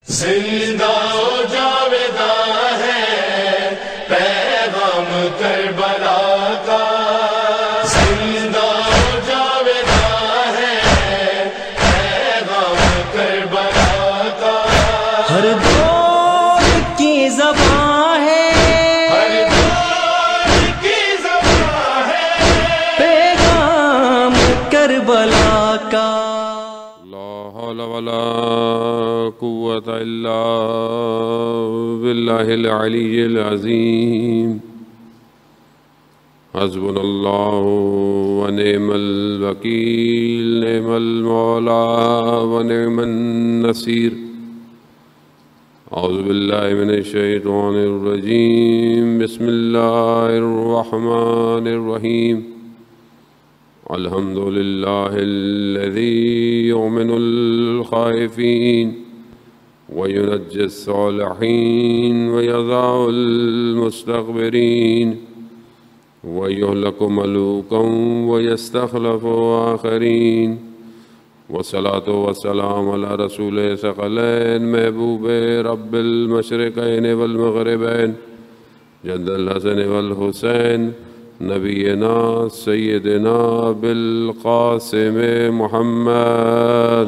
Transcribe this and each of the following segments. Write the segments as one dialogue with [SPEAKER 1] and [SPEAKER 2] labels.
[SPEAKER 1] زندہ و جاویداں ہے پیغام کربلا کا، زندہ و جاویداں ہے پیغام کربلا کا،
[SPEAKER 2] ہر دور کی زبان ہے،
[SPEAKER 1] ہر دور کی زبان ہے
[SPEAKER 2] پیغام کربلا کا۔
[SPEAKER 3] لا حول ولا قوة إلا بالله العلي العظيم، حسبنا الله ونعم الوكيل، نعم المولى ونعم النصير۔ أعوذ بالله من الشيطان الرجيم، بسم الله الرحمن الرحيم۔ الحمد لله الذي يؤمن الخائفين وينجي الصالحين ويضع المستكبرين ويهلك ملوكا ويستخلف آخرين، والصلاة والسلام على رسول ثقلين محبوب رب المشرقين والمغربين، جد الحسن والحسين، نبینا سیدنا بالقاسم محمد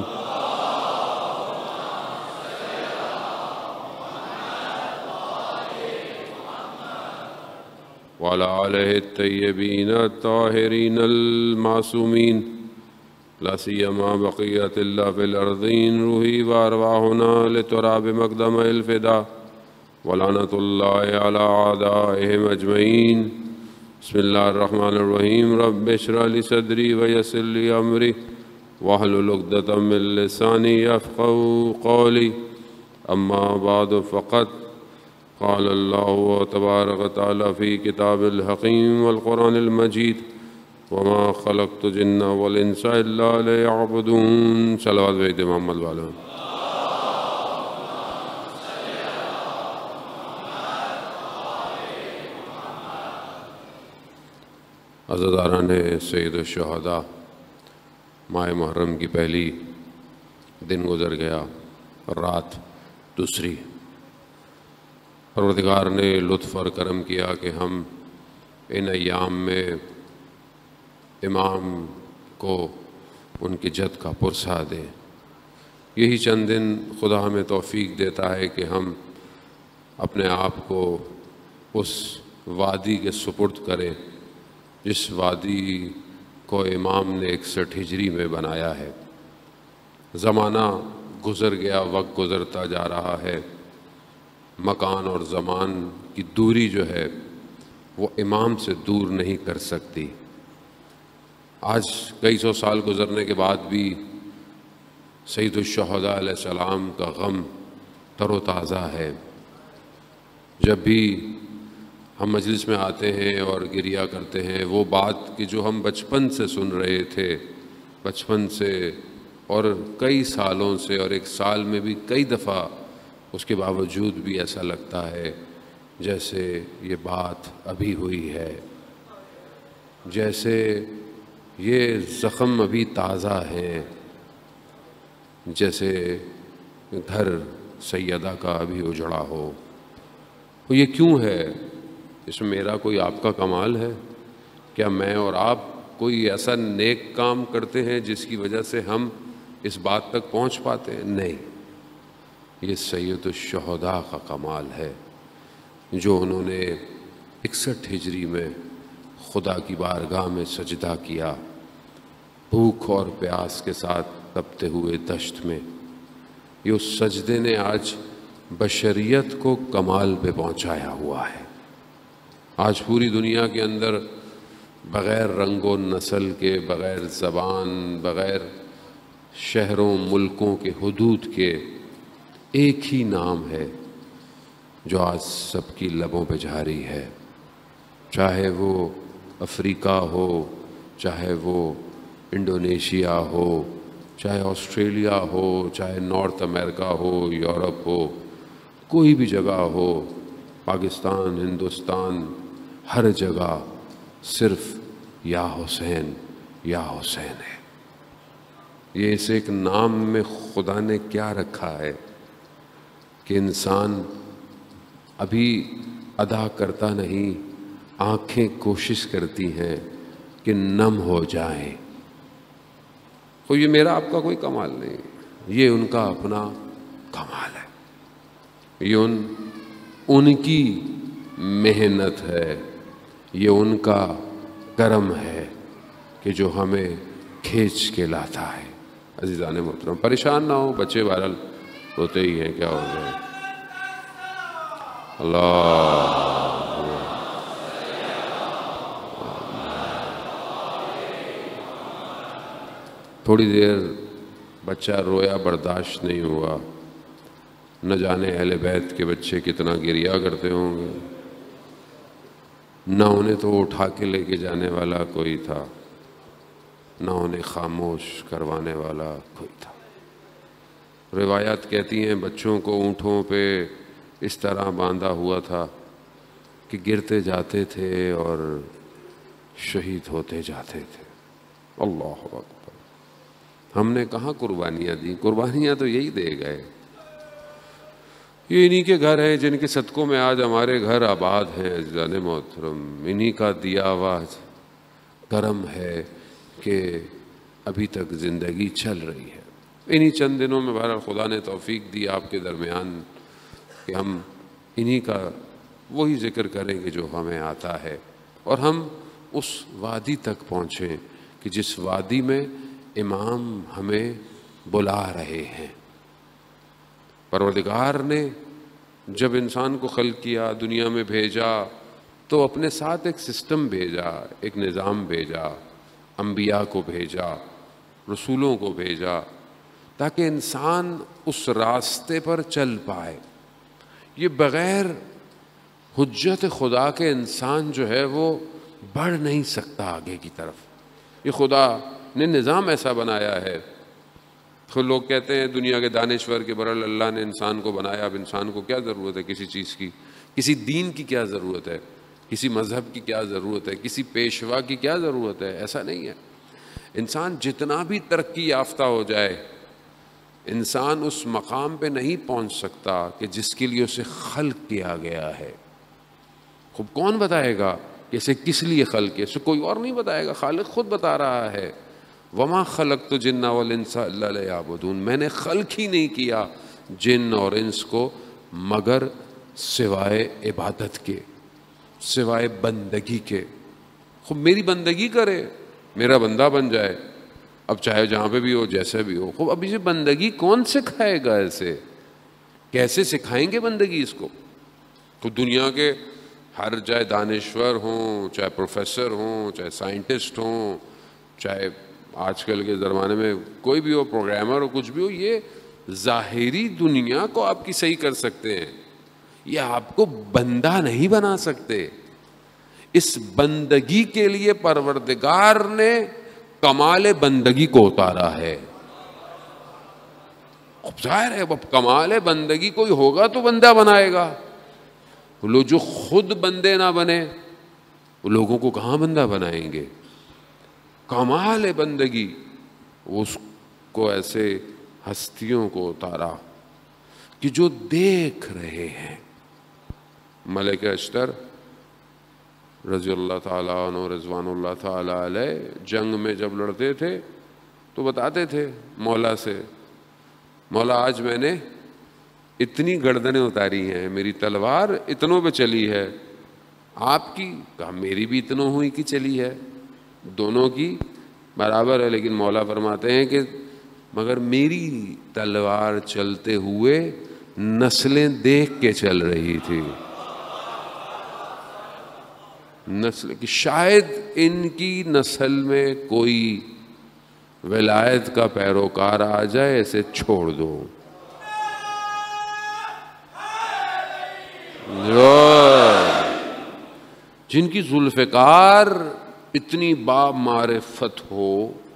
[SPEAKER 3] وعلى آلہ الطیبین الطاہرین المعصومین، لا سیما بقیت اللہ فی الارضین، روحی وارواحنا لتراب مقدم الفدا، ولعنۃ اللہ علی اعدائہم اجمعین۔ بسم اللہ الرحمن الرحیم، رب اشرح لی صدری ویسر لی امری واحلل عقدۃ من لسانی یفقہوا قولی، اما بعد فقد قال اللہ تبارک و تعالی فی کتاب الحکیم والقرآن المجید، وما خلقت الجن والانس الا لیعبدون۔ صلوات بیت محمد والو۔ عزاداران سید الشہداء، ماہ محرم کی پہلی دن گزر گیا اور رات دوسری۔ پروردگار نے لطف اور کرم کیا کہ ہم ان ایام میں امام کو ان کی جد کا پرسہ دیں۔ یہی چند دن خدا ہمیں توفیق دیتا ہے کہ ہم اپنے آپ کو اس وادی کے سپرد کریں جس وادی کو امام نے 61 ہجری میں بنایا ہے۔ زمانہ گزر گیا، وقت گزرتا جا رہا ہے، مکان اور زمان کی دوری جو ہے وہ امام سے دور نہیں کر سکتی۔ آج کئی سو سال گزرنے کے بعد بھی سید الشہداء علیہ السلام کا غم تر و تازہ ہے۔ جب بھی ہم مجلس میں آتے ہیں اور گریہ کرتے ہیں، وہ بات کہ جو ہم بچپن سے سن رہے تھے، بچپن سے اور کئی سالوں سے، اور ایک سال میں بھی کئی دفعہ، اس کے باوجود بھی ایسا لگتا ہے جیسے یہ بات ابھی ہوئی ہے، جیسے یہ زخم ابھی تازہ ہیں، جیسے گھر سیدہ کا ابھی اجڑا ہو۔ تو یہ کیوں ہے؟ اس میں میرا کوئی آپ کا کمال ہے؟ کیا میں اور آپ کوئی ایسا نیک کام کرتے ہیں جس کی وجہ سے ہم اس بات تک پہنچ پاتے ہیں؟ نہیں، یہ سید الشہداء کا کمال ہے جو انہوں نے 61 ہجری میں خدا کی بارگاہ میں سجدہ کیا، بھوک اور پیاس کے ساتھ تپتے ہوئے دشت میں۔ یہ اس سجدے نے آج بشریت کو کمال پہ پہنچایا ہوا ہے۔ آج پوری دنیا کے اندر بغیر رنگ و نسل کے، بغیر زبان، بغیر شہروں ملکوں کے حدود کے، ایک ہی نام ہے جو آج سب کی لبوں پہ جاری ہے، چاہے وہ افریقہ ہو، چاہے وہ انڈونیشیا ہو، چاہے آسٹریلیا ہو، چاہے نارتھ امریکہ ہو، یورپ ہو، کوئی بھی جگہ ہو، پاکستان، ہندوستان، ہر جگہ صرف یا حسین یا حسین ہے۔ یہ اس ایک نام میں خدا نے کیا رکھا ہے؟ کہ انسان ابھی ادا کرتا نہیں، آنکھیں کوشش کرتی ہیں کہ نم ہو جائیں. تو یہ میرا آپ کا کوئی کمال نہیں، یہ ان کا اپنا کمال ہے، یہ ان کی محنت ہے، یہ ان کا کرم ہے کہ جو ہمیں کھینچ کے لاتا ہے. عزیزان محترم پریشان نہ ہو، بچے بہرحال روتے ہی ہیں، کیا ہو گئے. اللہ تھوڑی دیر بچہ رویا برداشت نہیں ہوا، نہ جانے اہل بیت کے بچے کتنا گریا کرتے ہوں گے، نہ انہیں تو اٹھا کے لے کے جانے والا کوئی تھا، نہ انہیں خاموش کروانے والا کوئی تھا. روایات کہتی ہیں بچوں کو اونٹوں پہ اس طرح باندھا ہوا تھا کہ گرتے جاتے تھے اور شہید ہوتے جاتے تھے. اللہ اکبر. ہم نے کہاں قربانیاں دی؟ قربانیاں تو یہی دے گئے. یہ انہی کے گھر ہیں جن کے صدقوں میں آج ہمارے گھر آباد ہیں. عزیزان محترم انہی کا دیا ہوا کرم ہے کہ ابھی تک زندگی چل رہی ہے. انہی چند دنوں میں بہرحال خدا نے توفیق دی آپ کے درمیان کہ ہم انہی کا وہی ذکر کریں کہ جو ہمیں آتا ہے، اور ہم اس وادی تک پہنچیں کہ جس وادی میں امام ہمیں بلا رہے ہیں. پروردگار نے جب انسان کو خلق کیا، دنیا میں بھیجا، تو اپنے ساتھ ایک سسٹم بھیجا، ایک نظام بھیجا، انبیاء کو بھیجا، رسولوں کو بھیجا، تاکہ انسان اس راستے پر چل پائے. یہ بغیر حجت خدا کے انسان جو ہے وہ بڑھ نہیں سکتا آگے کی طرف. یہ خدا نے نظام ایسا بنایا ہے. خود لوگ کہتے ہیں دنیا کے دانشور کہ برحال اللہ نے انسان کو بنایا، اب انسان کو کیا ضرورت ہے کسی چیز کی، کسی دین کی کیا ضرورت ہے، کسی مذہب کی کیا ضرورت ہے، کسی پیشوا کی کیا ضرورت ہے. ایسا نہیں ہے. انسان جتنا بھی ترقی یافتہ ہو جائے، انسان اس مقام پہ نہیں پہنچ سکتا کہ جس کے لیے اسے خلق کیا گیا ہے. خوب کون بتائے گا کہ اسے کس لیے خلق کیا؟ اسے کوئی اور نہیں بتائے گا، خالق خود بتا رہا ہے. وما خلقت الجن والانس الا لیعبدون. میں نے خلق ہی نہیں کیا جن اور انس کو مگر سوائے عبادت کے، سوائے بندگی کے. خوب میری بندگی کرے، میرا بندہ بن جائے، اب چاہے جہاں پہ بھی ہو، جیسے بھی ہو. خوب اب اسے بندگی کون سکھائے گا؟ ایسے کیسے سکھائیں گے بندگی اس کو؟ تو دنیا کے ہر چاہے دانشور ہوں، چاہے پروفیسر ہوں، چاہے سائنٹسٹ ہوں، چاہے آج کل کے زمانے میں کوئی بھی ہو، پروگرامر ہو، کچھ بھی ہو، یہ ظاہری دنیا کو آپ کی صحیح کر سکتے ہیں، یہ آپ کو بندہ نہیں بنا سکتے. اس بندگی کے لیے پروردگار نے کمال بندگی کو اتارا ہے. ظاہر ہے اب کمال بندگی کوئی ہوگا تو بندہ بنائے گا. لوگ جو خود بندے نہ بنے وہ لوگوں کو کہاں بندہ بنائیں گے؟ کمال بندگی اس کو ایسے ہستیوں کو اتارا کہ جو دیکھ رہے ہیں. ملک اشتر رضی اللہ تعالیٰ عنہ رضوان اللہ تعالیٰ علیہ جنگ میں جب لڑتے تھے تو بتاتے تھے مولا سے، مولا آج میں نے اتنی گردنیں اتاری ہیں، میری تلوار اتنوں پہ چلی ہے، آپ کی؟ کہا میری بھی اتنوں ہوئی کی چلی ہے، دونوں کی برابر ہے. لیکن مولا فرماتے ہیں کہ مگر میری تلوار چلتے ہوئے نسلیں دیکھ کے چل رہی تھی. نسل کی شاید ان کی نسل میں کوئی ولایت کا پیروکار آ جائے، اسے چھوڑ دو. جن کی ذوالفقار اتنی با معرفت ہو،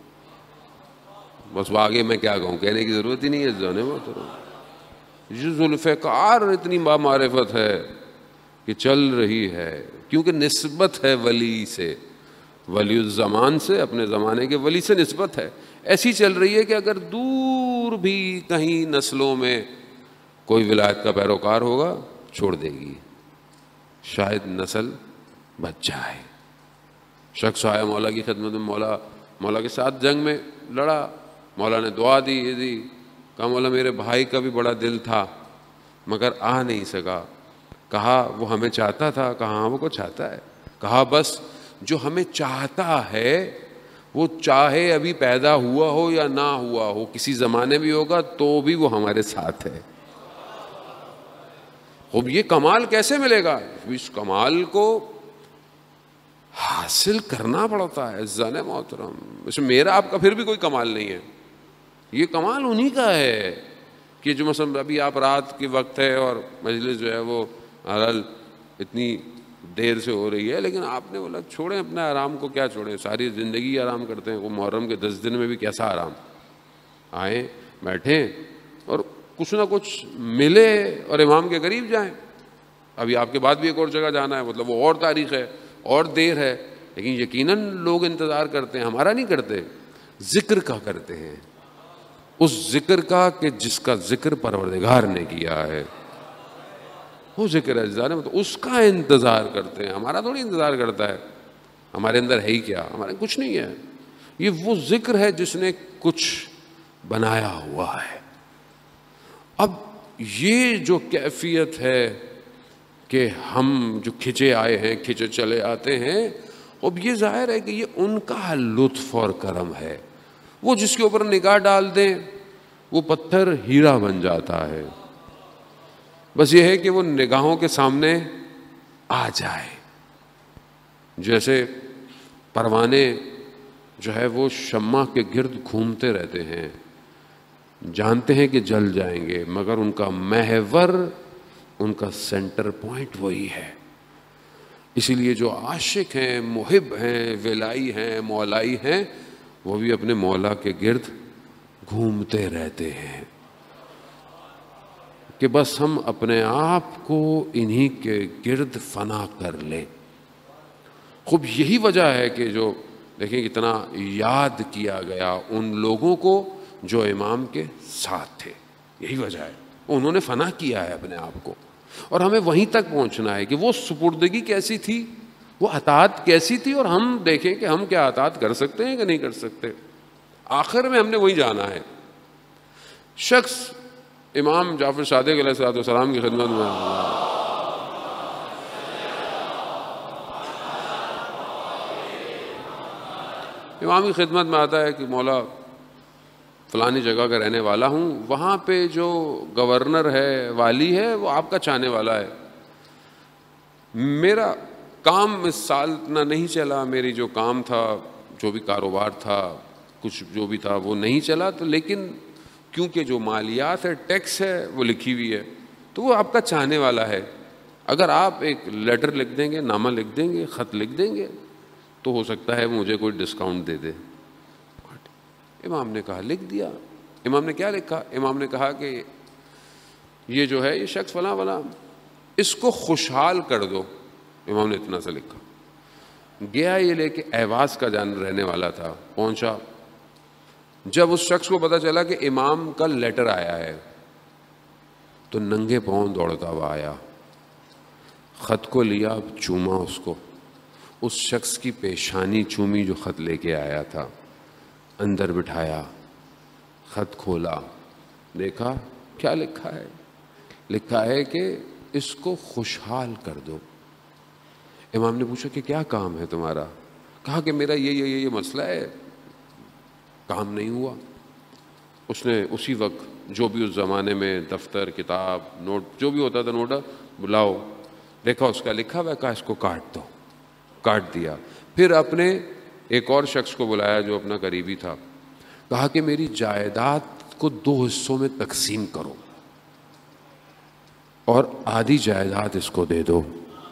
[SPEAKER 3] بس آگے میں کیا کہوں، کہنے کی ضرورت ہی نہیں ہے. جانے جو ذوالفقار اتنی با معرفت ہے کہ چل رہی ہے، کیونکہ نسبت ہے ولی سے، ولی الزمان سے، اپنے زمانے کے ولی سے نسبت ہے. ایسی چل رہی ہے کہ اگر دور بھی کہیں نسلوں میں کوئی ولایت کا پیروکار ہوگا چھوڑ دے گی، شاید نسل بچ جائے۔ شخص آیا مولا کی خدمت میں، مولا کے ساتھ جنگ میں لڑا، مولا نے دعا دی، یہ دی، کہا مولا میرے بھائی کا بھی بڑا دل تھا مگر آ نہیں سکا۔ کہا وہ ہمیں چاہتا تھا؟ کہا ہاں وہ کو چاہتا ہے۔ کہا بس جو ہمیں چاہتا ہے وہ چاہے ابھی پیدا ہوا ہو یا نہ ہوا ہو، کسی زمانے بھی ہوگا تو بھی وہ ہمارے ساتھ ہے۔ اب یہ کمال کیسے ملے گا؟ اس کمال کو حاصل کرنا پڑتا ہے عزیزان محترم۔ اس میں میرا آپ کا پھر بھی کوئی کمال نہیں ہے، یہ کمال انہی کا ہے کہ جو مثلا ابھی آپ رات کے وقت ہے اور مجلس جو ہے وہ حلال اتنی دیر سے ہو رہی ہے، لیکن آپ نے بولا چھوڑیں اپنے آرام کو، کیا چھوڑیں، ساری زندگی آرام کرتے ہیں، وہ محرم کے 10 دن میں بھی کیسا آرام، آئیں بیٹھیں اور کچھ نہ کچھ ملے اور امام کے قریب جائیں۔ ابھی آپ کے بعد بھی ایک اور جگہ جانا ہے، مطلب وہ اور تاریخ ہے اور دیر ہے، لیکن یقیناً لوگ انتظار کرتے ہیں، ہمارا نہیں کرتے، ذکر کا کرتے ہیں، اس ذکر کا کہ جس کا ذکر پروردگار نے کیا ہے، وہ ذکر ہے، مطلب اس کا انتظار کرتے ہیں، ہمارا تھوڑی انتظار کرتا ہے، ہمارے اندر ہے ہی کیا، ہمارے کچھ نہیں ہے، یہ وہ ذکر ہے جس نے کچھ بنایا ہوا ہے۔ اب یہ جو کیفیت ہے کہ ہم جو کھچے آئے ہیں، کھچے چلے آتے ہیں، اب یہ ظاہر ہے کہ یہ ان کا لطف اور کرم ہے، وہ جس کے اوپر نگاہ ڈال دیں وہ پتھر ہیرا بن جاتا ہے، بس یہ ہے کہ وہ نگاہوں کے سامنے آ جائے۔ جیسے پروانے جو ہے وہ شمع کے گرد گھومتے رہتے ہیں، جانتے ہیں کہ جل جائیں گے، مگر ان کا محور، ان کا سینٹر پوائنٹ وہی ہے۔ اسی لیے جو عاشق ہیں، محب ہیں، ولائی ہیں، مولائی ہیں، وہ بھی اپنے مولا کے گرد گھومتے رہتے ہیں کہ بس ہم اپنے آپ کو انہی کے گرد فنا کر لیں۔ خوب یہی وجہ ہے کہ جو دیکھیں کتنا یاد کیا گیا ان لوگوں کو جو امام کے ساتھ تھے، یہی وجہ ہے، انہوں نے فنا کیا ہے اپنے آپ کو، اور ہمیں وہیں تک پہنچنا ہے کہ وہ سپردگی کیسی تھی، وہ اطاعت کیسی تھی، اور ہم دیکھیں کہ ہم کیا اطاعت کر سکتے ہیں کہ نہیں کر سکتے۔ آخر میں ہم نے وہی جانا ہے۔ شخص امام جعفر صادق علیہ السلام کی خدمت میں امام کی خدمت میں آتا ہے کہ مولا فلانی جگہ کا رہنے والا ہوں، وہاں پہ جو گورنر ہے، والی ہے، وہ آپ کا چاہنے والا ہے، میرا کام اس سال اتنا نہیں چلا، میری جو کام تھا، جو بھی کاروبار تھا، کچھ جو بھی تھا وہ نہیں چلا، تو لیکن کیونکہ جو مالیات ہے، ٹیکس ہے، وہ لکھی ہوئی ہے، تو وہ آپ کا چاہنے والا ہے، اگر آپ ایک لیٹر لکھ دیں گے، نامہ لکھ دیں گے، خط لکھ دیں گے، تو ہو سکتا ہے مجھے کوئی ڈسکاؤنٹ دے دے۔ امام نے کہا لکھ دیا۔ امام نے کیا لکھا؟ امام نے کہا کہ یہ جو ہے یہ شخص فلاں فلاں، اس کو خوشحال کر دو۔ امام نے اتنا سا لکھا۔ گیا یہ لے کے، اہواز کا جان رہنے والا تھا، پہنچا، جب اس شخص کو پتا چلا کہ امام کا لیٹر آیا ہے تو ننگے پاؤں دوڑتا ہوا آیا، خط کو لیا، چوما اس کو، اس شخص کی پیشانی چومی جو خط لے کے آیا تھا، اندر بٹھایا، خط کھولا، دیکھا کیا لکھا ہے؟ لکھا ہے کہ اس کو خوشحال کر دو۔ امام نے پوچھا کہ کیا کام ہے تمہارا؟ کہا کہ میرا یہ مسئلہ ہے، کام نہیں ہوا۔ اس نے اسی وقت جو بھی اس زمانے میں دفتر، کتاب، نوٹ جو بھی ہوتا تھا، نوٹ بلاؤ، دیکھا اس کا لکھا ہوا، کہا اس کو کاٹ دو، کاٹ دیا۔ پھر اپنے ایک اور شخص کو بلایا جو اپنا قریبی تھا، کہا کہ میری جائیداد کو 2 حصوں میں تقسیم کرو اور آدھی جائیداد اس کو دے دو۔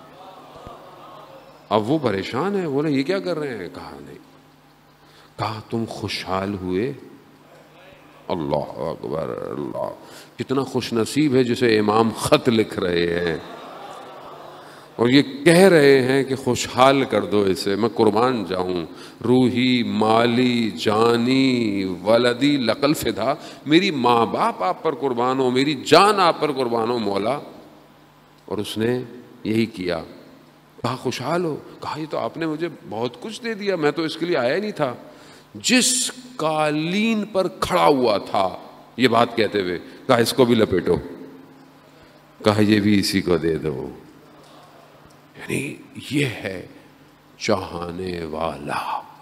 [SPEAKER 3] اب وہ پریشان ہے، بولے یہ کیا کر رہے ہیں؟ کہا نہیں، کہا تم خوشحال ہوئے؟ اللہ اکبر، اللہ، کتنا خوش نصیب ہے جسے امام خط لکھ رہے ہیں، اور یہ کہہ رہے ہیں کہ خوشحال کر دو اسے، میں قربان جاؤں، روحی مالی جانی ولدی لقل فدا، میری ماں باپ آپ پر قربان ہو، میری جان آپ پر قربان ہو مولا. اور اس نے یہی کیا. کہا خوشحال ہو؟ کہا یہ تو آپ نے مجھے بہت کچھ دے دیا، میں تو اس کے لیے آیا ہی نہیں تھا. جس قالین پر کھڑا ہوا تھا یہ بات کہتے ہوئے کہا اس کو بھی لپیٹو، کہا یہ بھی اسی کو دے دو. یعنی یہ ہے چاہنے والا.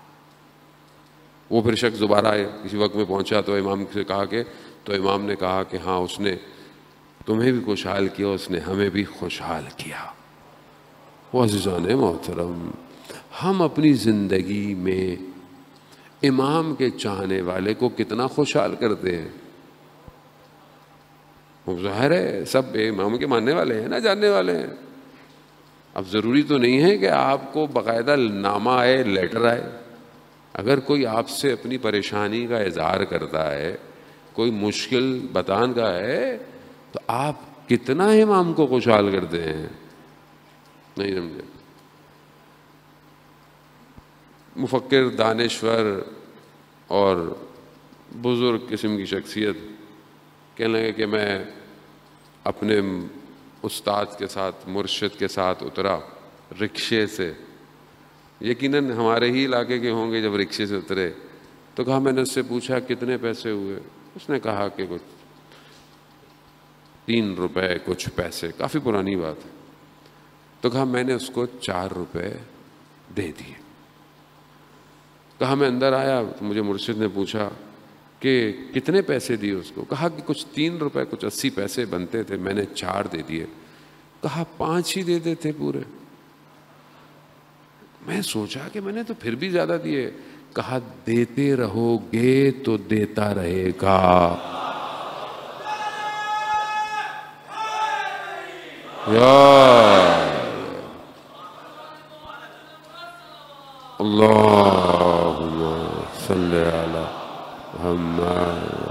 [SPEAKER 3] وہ پھر شخص دوبارہ آئے، کسی وقت میں پہنچا تو امام سے کہا کہ، تو امام نے کہا کہ ہاں اس نے تمہیں بھی خوشحال کیا، اس نے ہمیں بھی خوشحال کیا. وہ عزیزان محترم، ہم اپنی زندگی میں امام کے چاہنے والے کو کتنا خوشحال کرتے ہیں. ظاہر ہے سب امام کے ماننے والے ہیں نا، جاننے والے ہیں. اب ضروری تو نہیں ہے کہ آپ کو باقاعدہ نامہ آئے، لیٹر آئے. اگر کوئی آپ سے اپنی پریشانی کا اظہار کرتا ہے، کوئی مشکل بتان کا ہے، تو آپ کتنا امام کو خوشحال کرتے ہیں. نہیں سمجھے؟ مفکر، دانشور اور بزرگ قسم کی شخصیت کہنے لگے کہ میں اپنے استاد کے ساتھ، مرشد کے ساتھ اترا رکشے سے. یقیناً ہمارے ہی علاقے کے ہوں گے. جب رکشے سے اترے تو کہا، میں نے اس سے پوچھا کتنے پیسے ہوئے؟ اس نے کہا کہ کچھ 3 روپے کچھ پیسے. کافی پرانی بات ہے. تو کہا میں نے اس کو 4 روپے دے دیے. کہا میں اندر آیا تو مجھے مرشد نے پوچھا کہ کتنے پیسے دیے اس کو؟ کہا کہ کچھ 3 روپے کچھ 80 پیسے بنتے تھے، میں نے 4 دے دیے. کہا 5 ہی دے دیتے پورے. میں سوچا کہ میں نے تو پھر بھی زیادہ دیے. کہا دیتے رہو گے تو دیتا رہے گا. یا اللہم صلی علی محمد.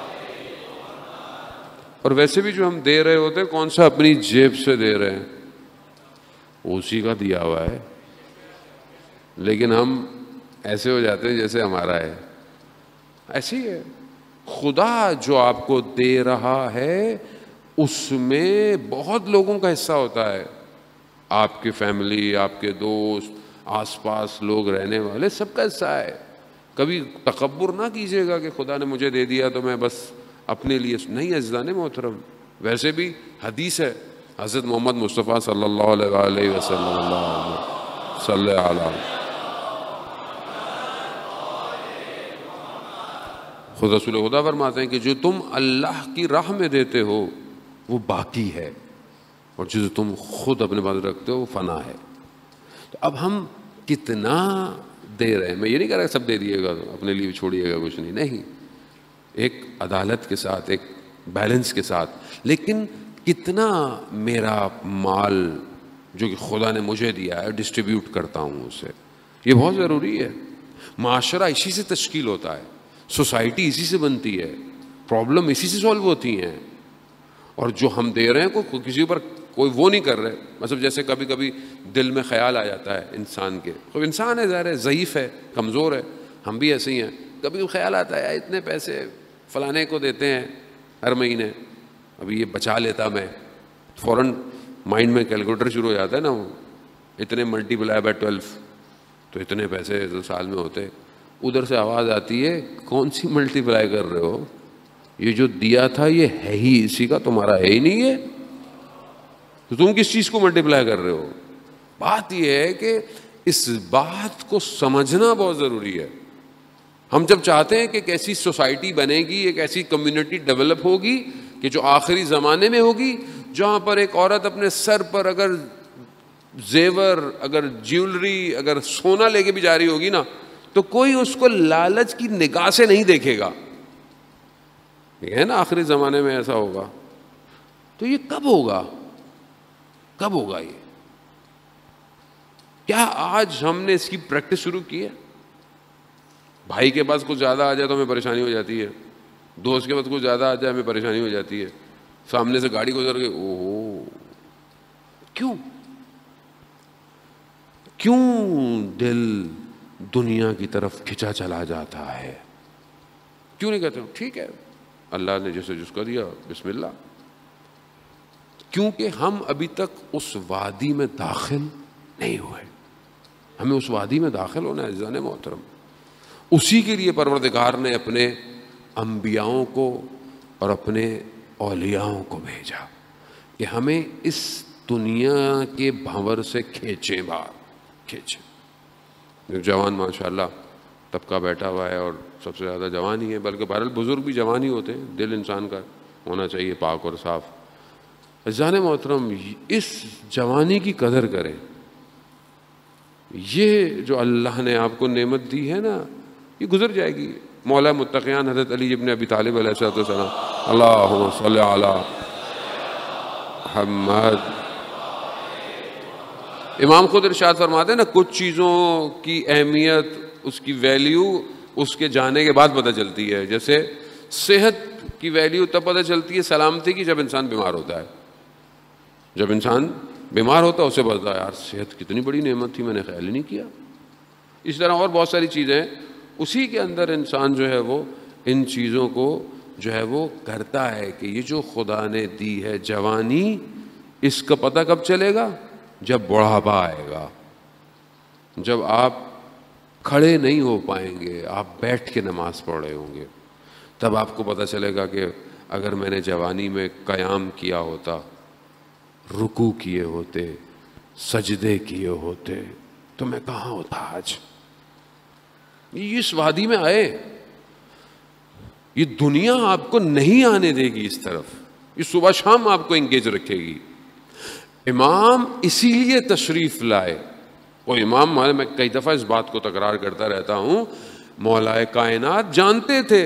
[SPEAKER 3] اور ویسے بھی جو ہم دے رہے ہوتے ہیں کون سا اپنی جیب سے دے رہے ہیں، اسی کا دیا ہوا ہے. لیکن ہم ایسے ہو جاتے ہیں جیسے ہمارا ہے. ایسے ہی ہے. خدا جو آپ کو دے رہا ہے اس میں بہت لوگوں کا حصہ ہوتا ہے. آپ کی فیملی، آپ کے دوست، آس پاس لوگ رہنے والے، سب کا حصہ ہے. کبھی تکبر نہ کیجیے گا کہ خدا نے مجھے دے دیا تو میں بس اپنے لیے نہیں. عزیزان محترم، ویسے بھی حدیث ہے حضرت محمد مصطفیٰ صلی اللہ علیہ وآلہ وسلم، اللہ صلی علیہ، خود رسول خدا فرماتے ہیں کہ جو تم اللہ کی راہ میں دیتے ہو وہ باقی ہے، اور جو تم خود اپنے پاس رکھتے ہو وہ فنا ہے. تو اب ہم کتنا دے رہے ہیں؟ میں یہ نہیں کہہ رہا کہ سب دے دیے گا اپنے لیے چھوڑیے گا کچھ نہیں. نہیں، ایک عدالت کے ساتھ، ایک بیلنس کے ساتھ. لیکن کتنا میرا مال جو کہ خدا نے مجھے دیا ہے ڈسٹریبیوٹ کرتا ہوں اسے، یہ بہت ضروری ہے. معاشرہ اسی سے تشکیل ہوتا ہے، سوسائٹی اسی سے بنتی ہے، پرابلم اسی سے سالو ہوتی ہیں. اور جو ہم دے رہے ہیں کوئی کسی پر کوئی وہ نہیں کر رہے. مطلب جیسے کبھی کبھی دل میں خیال آ جاتا ہے انسان کے، تو انسان ہے ظاہر ہے، ضعیف ہے، کمزور ہے، ہم بھی ایسے ہی ہیں. کبھی خیال آتا ہے اتنے پیسے فلانے کو دیتے ہیں ہر مہینے، ابھی یہ بچا لیتا میں. فوراً مائنڈ میں کیلکولیٹر شروع ہو جاتا ہے نا، وہ اتنے ملٹی پلائی بائی 12 تو اتنے پیسے تو سال میں ہوتے. ادھر سے آواز آتی ہے کون سی ملٹی پلائی کر رہے ہو، یہ جو دیا تھا یہ ہے ہی اسی کا، تمہارا ہے ہی نہیں ہے، تو تم کس چیز کو ملٹی پلائی کر رہے ہو. بات یہ ہے کہ اس بات کو سمجھنا بہت ضروری ہے. ہم جب چاہتے ہیں کہ ایک ایسی سوسائٹی بنے گی، ایک ایسی کمیونٹی ڈیولپ ہوگی کہ جو آخری زمانے میں ہوگی، جہاں پر ایک عورت اپنے سر پر اگر زیور، اگر جیولری، اگر سونا لے کے بھی جا رہی ہوگی نا، تو کوئی اس کو لالچ کی نگاہ سے نہیں دیکھے گا. یہ ہے نا آخری زمانے میں ایسا ہوگا. تو یہ کب ہوگا؟ کب ہوگا یہ؟ کیا آج ہم نے اس کی پریکٹس شروع کی ہے؟ بھائی کے پاس کچھ زیادہ آ جائے تو ہمیں پریشانی ہو جاتی ہے، دوست کے پاس کچھ زیادہ آ جائے ہمیں پریشانی ہو جاتی ہے، سامنے سے گاڑی گزر گئی، اوہ کیوں؟ کیوں دل دنیا کی طرف کھنچا چلا جاتا ہے؟ کیوں نہیں کہتے ٹھیک ہے اللہ نے جسے جس کو دیا بسم اللہ؟ کیونکہ ہم ابھی تک اس وادی میں داخل نہیں ہوئے. ہمیں اس وادی میں داخل ہونا ہے عزیزان محترم. اسی کے لیے پروردگار نے اپنے انبیاؤں کو اور اپنے اولیاؤں کو بھیجا کہ ہمیں اس دنیا کے بھنور سے کھینچیں باہر کھینچیں. ایک جوان ماشاءاللہ طبقہ بیٹھا ہوا ہے اور سب سے زیادہ جوان ہی ہے, بلکہ بہرحال بزرگ بھی جوان ہی ہوتے ہیں, دل انسان کا ہونا چاہیے پاک اور صاف. عزیزان محترم اس جوانی کی قدر کریں. یہ جو اللہ نے آپ کو نعمت دی ہے نا یہ گزر جائے گی. مولا متقیان حضرت علی ابن ابی طالب علیہ السلام اللہم صلی علی محمد. امام خود ارشاد فرماتے ہیں نا کچھ چیزوں کی اہمیت, اس کی ویلیو اس کے جانے کے بعد پتہ چلتی ہے. جیسے صحت کی ویلیو تب پتہ چلتی ہے سلامتی کی جب انسان بیمار ہوتا ہے. جب انسان بیمار ہوتا ہے اسے پتا ہے یار صحت کتنی بڑی نعمت تھی, میں نے خیال ہی نہیں کیا. اس طرح اور بہت ساری چیزیں ہیں. اسی کے اندر انسان جو ہے وہ ان چیزوں کو جو ہے وہ کرتا ہے کہ یہ جو خدا نے دی ہے جوانی, اس کا پتہ کب چلے گا؟ جب بڑھاپا آئے گا, جب آپ کھڑے نہیں ہو پائیں گے, آپ بیٹھ کے نماز پڑھ رہے ہوں گے, تب آپ کو پتہ چلے گا کہ اگر میں نے جوانی میں قیام کیا ہوتا, رکوع کیے ہوتے, سجدے کیے ہوتے, تو میں کہاں ہوتا آج. اس وادی میں آئے, یہ دنیا آپ کو نہیں آنے دے گی اس طرف, یہ صبح شام آپ کو انگیج رکھے گی. امام اسی لیے تشریف لائے. وہ امام میں کئی دفعہ اس بات کو تکرار کرتا رہتا ہوں, مولا کائنات جانتے تھے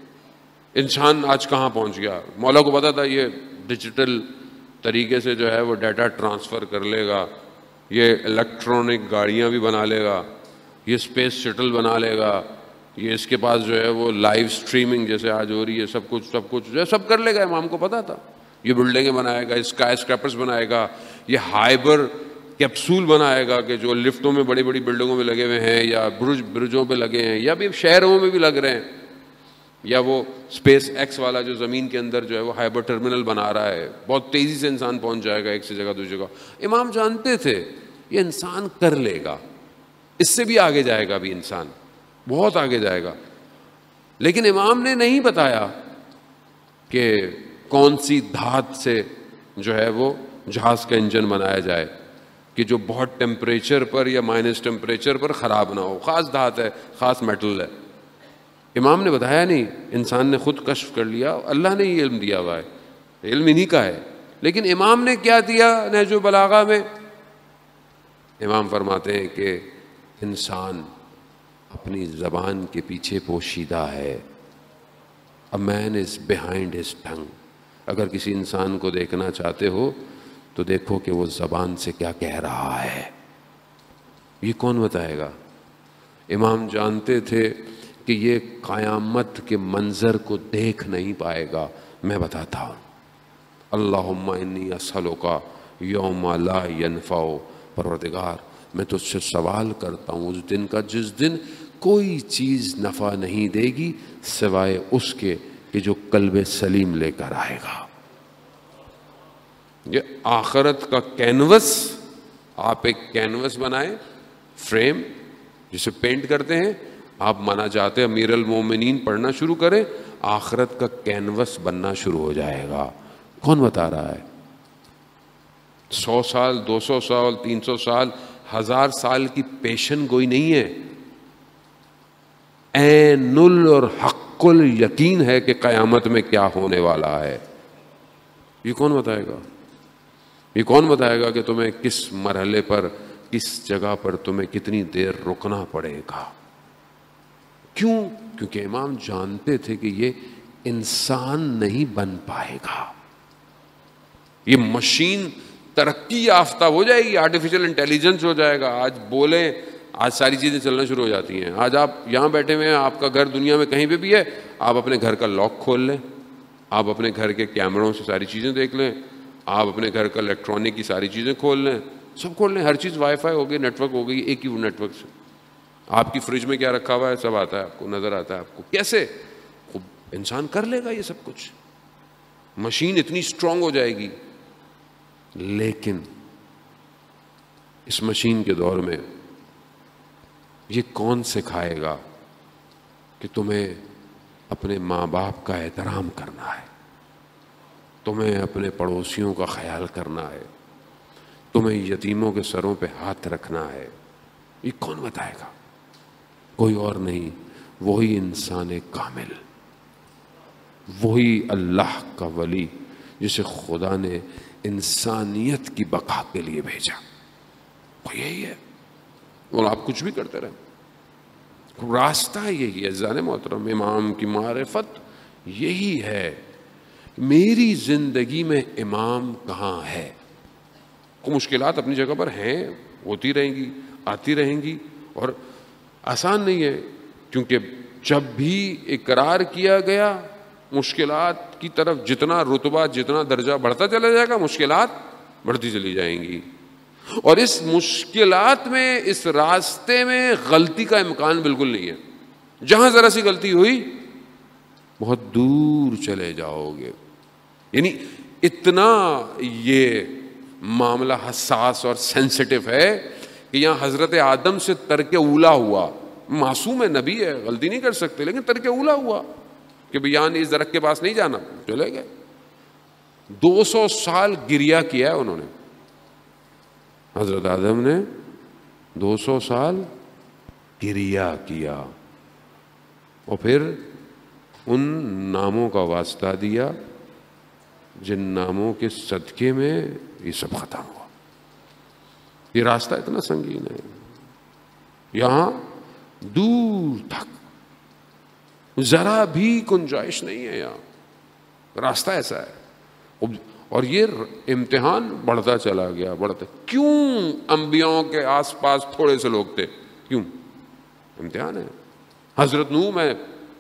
[SPEAKER 3] انسان آج کہاں پہنچ گیا. مولا کو پتا تھا یہ ڈیجیٹل طریقے سے جو ہے وہ ڈیٹا ٹرانسفر کر لے گا, یہ الیکٹرانک گاڑیاں بھی بنا لے گا, یہ اسپیس شٹل بنا لے گا, یہ اس کے پاس جو ہے وہ لائیو سٹریمنگ جیسے آج ہو رہی ہے, سب کچھ جو ہے سب کر لے گا. امام کو پتا تھا یہ بلڈنگیں بنائے گا, اسکائی اسکریپرز بنائے گا, یہ ہائبر کیپسول بنائے گا کہ جو لفٹوں میں بڑی بڑی بلڈنگوں میں لگے ہوئے ہیں, یا برجوں پہ لگے ہیں, یا بھی شہروں میں بھی لگ رہے ہیں, یا وہ اسپیس ایکس والا جو زمین کے اندر جو ہے وہ ہائبر ٹرمینل بنا رہا ہے, بہت تیزی سے انسان پہنچ جائے گا ایک سے جگہ دوسری جگہ. امام جانتے تھے یہ انسان کر لے گا, اس سے بھی آگے جائے گا, بھی انسان بہت آگے جائے گا. لیکن امام نے نہیں بتایا کہ کون سی دھات سے جو ہے وہ جہاز کا انجن بنایا جائے کہ جو بہت ٹیمپریچر پر یا مائنس ٹیمپریچر پر خراب نہ ہو, خاص دھات ہے, خاص میٹل ہے. امام نے بتایا نہیں, انسان نے خود کشف کر لیا, اللہ نے یہ علم دیا ہوا ہے, علم انہی کا ہے. لیکن امام نے کیا دیا نہج البلاغہ میں؟ امام فرماتے ہیں کہ انسان اپنی زبان کے پیچھے پوشیدہ ہے. A man is behind his tongue. اگر کسی انسان کو دیکھنا چاہتے ہو تو دیکھو کہ وہ زبان سے کیا کہہ رہا ہے. یہ کون بتائے گا؟ امام جانتے تھے کہ یہ قیامت کے منظر کو دیکھ نہیں پائے گا. میں بتاتا ہوں, اللہم انی اسألک یوم لا ینفع, پروردگار میں تجھ سے سوال کرتا ہوں اس دن کا جس دن کوئی چیز نفع نہیں دے گی سوائے اس کے کہ جو قلب سلیم لے کر آئے گا. یہ آخرت کا کینوس, آپ ایک کینوس بنائیں, فریم جسے پینٹ کرتے ہیں, آپ مناجات امیر المومنین پڑھنا شروع کریں, آخرت کا کینوس بننا شروع ہو جائے گا. کون بتا رہا ہے؟ 100 سال 200 سال 300 سال 1000 سال کی پیشن گوئی نہیں ہے. عین اور حق الیقین ہے کہ قیامت میں کیا ہونے والا ہے. یہ کون بتائے گا؟ یہ کون بتائے گا کہ تمہیں کس مرحلے پر, کس جگہ پر تمہیں کتنی دیر رکنا پڑے گا؟ کیوں؟ کیونکہ امام جانتے تھے کہ یہ انسان نہیں بن پائے گا. یہ مشین ترقی یافتہ ہو جائے گی, آرٹیفیشل انٹیلیجنس ہو جائے گا. آج بولیں, آج ساری چیزیں چلنا شروع ہو جاتی ہیں. آج آپ یہاں بیٹھے ہوئے ہیں, آپ کا گھر دنیا میں کہیں پہ بھی ہے, آپ اپنے گھر کا لاک کھول لیں, آپ اپنے گھر کے کیمروں سے ساری چیزیں دیکھ لیں, آپ اپنے گھر کا الیکٹرانک کی ساری چیزیں کھول لیں, سب کھول لیں, ہر چیز وائی فائی ہو گئی, نیٹ ورک ہو گئی, ایک ہی نیٹ ورک سے آپ کی فریج میں کیا رکھا ہوا ہے سب آتا ہے, آپ کو نظر آتا ہے آپ کو. کیسے انسان کر لے گا یہ سب کچھ, مشین اتنی اسٹرانگ ہو جائے گی. لیکن اس مشین کے دور میں یہ کون سکھائے گا کہ تمہیں اپنے ماں باپ کا احترام کرنا ہے, تمہیں اپنے پڑوسیوں کا خیال کرنا ہے, تمہیں یتیموں کے سروں پہ ہاتھ رکھنا ہے؟ یہ کون بتائے گا؟ کوئی اور نہیں, وہی انسان کامل, وہی اللہ کا ولی جسے خدا نے انسانیت کی بقا کے لیے بھیجا. وہ یہی ہے. اور آپ کچھ بھی کرتے رہیں, راستہ یہی ہے. عزیزان محترم, امام کی معرفت یہی ہے. میری زندگی میں امام کہاں ہے؟ وہ مشکلات اپنی جگہ پر ہیں, ہوتی رہیں گی, آتی رہیں گی, اور آسان نہیں ہے, کیونکہ جب بھی اقرار کیا گیا مشکلات کی طرف جتنا رتبہ, جتنا درجہ بڑھتا چلا جائے گا, مشکلات بڑھتی چلی جائیں گی. اور اس مشکلات میں, اس راستے میں غلطی کا امکان بالکل نہیں ہے. جہاں ذرا سی غلطی ہوئی بہت دور چلے جاؤ گے. یعنی اتنا یہ معاملہ حساس اور سینسٹیو ہے کہ یہاں حضرت آدم سے ترک اولا ہوا. معصوم ہے, نبی ہے, غلطی نہیں کر سکتے, لیکن ترک اولا ہوا کہ بھئی یہاں اس درخت کے پاس نہیں جانا, چلے گئے. 200 سال گریا کیا ہے انہوں نے, حضرت آدم نے 200 سال گریا کیا, اور پھر ان ناموں کا واسطہ دیا جن ناموں کے صدقے میں یہ سب ختم ہوا. یہ راستہ اتنا سنگین ہے, یہاں دور تک ذرا بھی گنجائش نہیں ہے. یہاں راستہ ایسا ہے, اور یہ امتحان بڑھتا چلا گیا, بڑھتا. کیوں انبیاءوں کے آس پاس تھوڑے سے لوگ تھے؟ کیوں؟ امتحان ہے. حضرت نوح, میں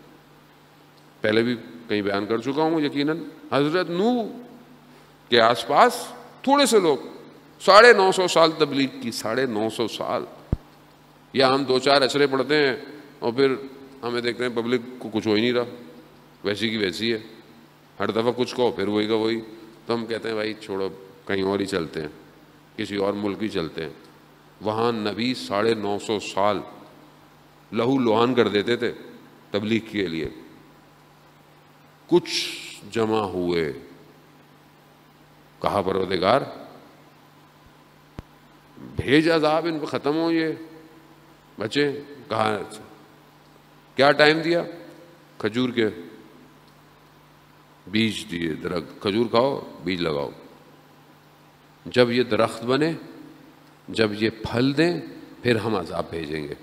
[SPEAKER 3] پہلے بھی کہیں بیان کر چکا ہوں یقیناً, حضرت نوح کے آس پاس تھوڑے سے لوگ, 950 سال تبلیغ کی, 950 سال. یا ہم 2-4 اشرے پڑھتے ہیں اور پھر ہمیں دیکھتے ہیں پبلک کو کچھ ہو ہی نہیں رہا, ویسی کی ویسی ہے, ہر دفعہ کچھ کہو پھر وہی کا وہی. تو ہم کہتے ہیں بھائی چھوڑو, کہیں اور ہی چلتے ہیں, کسی اور ملک ہی چلتے ہیں. وہاں نبی 950 سال لہو لوہان کر دیتے تھے تبلیغ کے لیے. کچھ جمع ہوئے, کہا پروردگار بھیج عذاب ان پہ, ختم ہو یہ بچے. کہا کیا ٹائم دیا؟ کھجور کے بیج دیے, درخت کھجور کھاؤ, بیج لگاؤ. جب یہ درخت بنے, جب یہ پھل دیں, پھر ہم عذاب بھیجیں گے.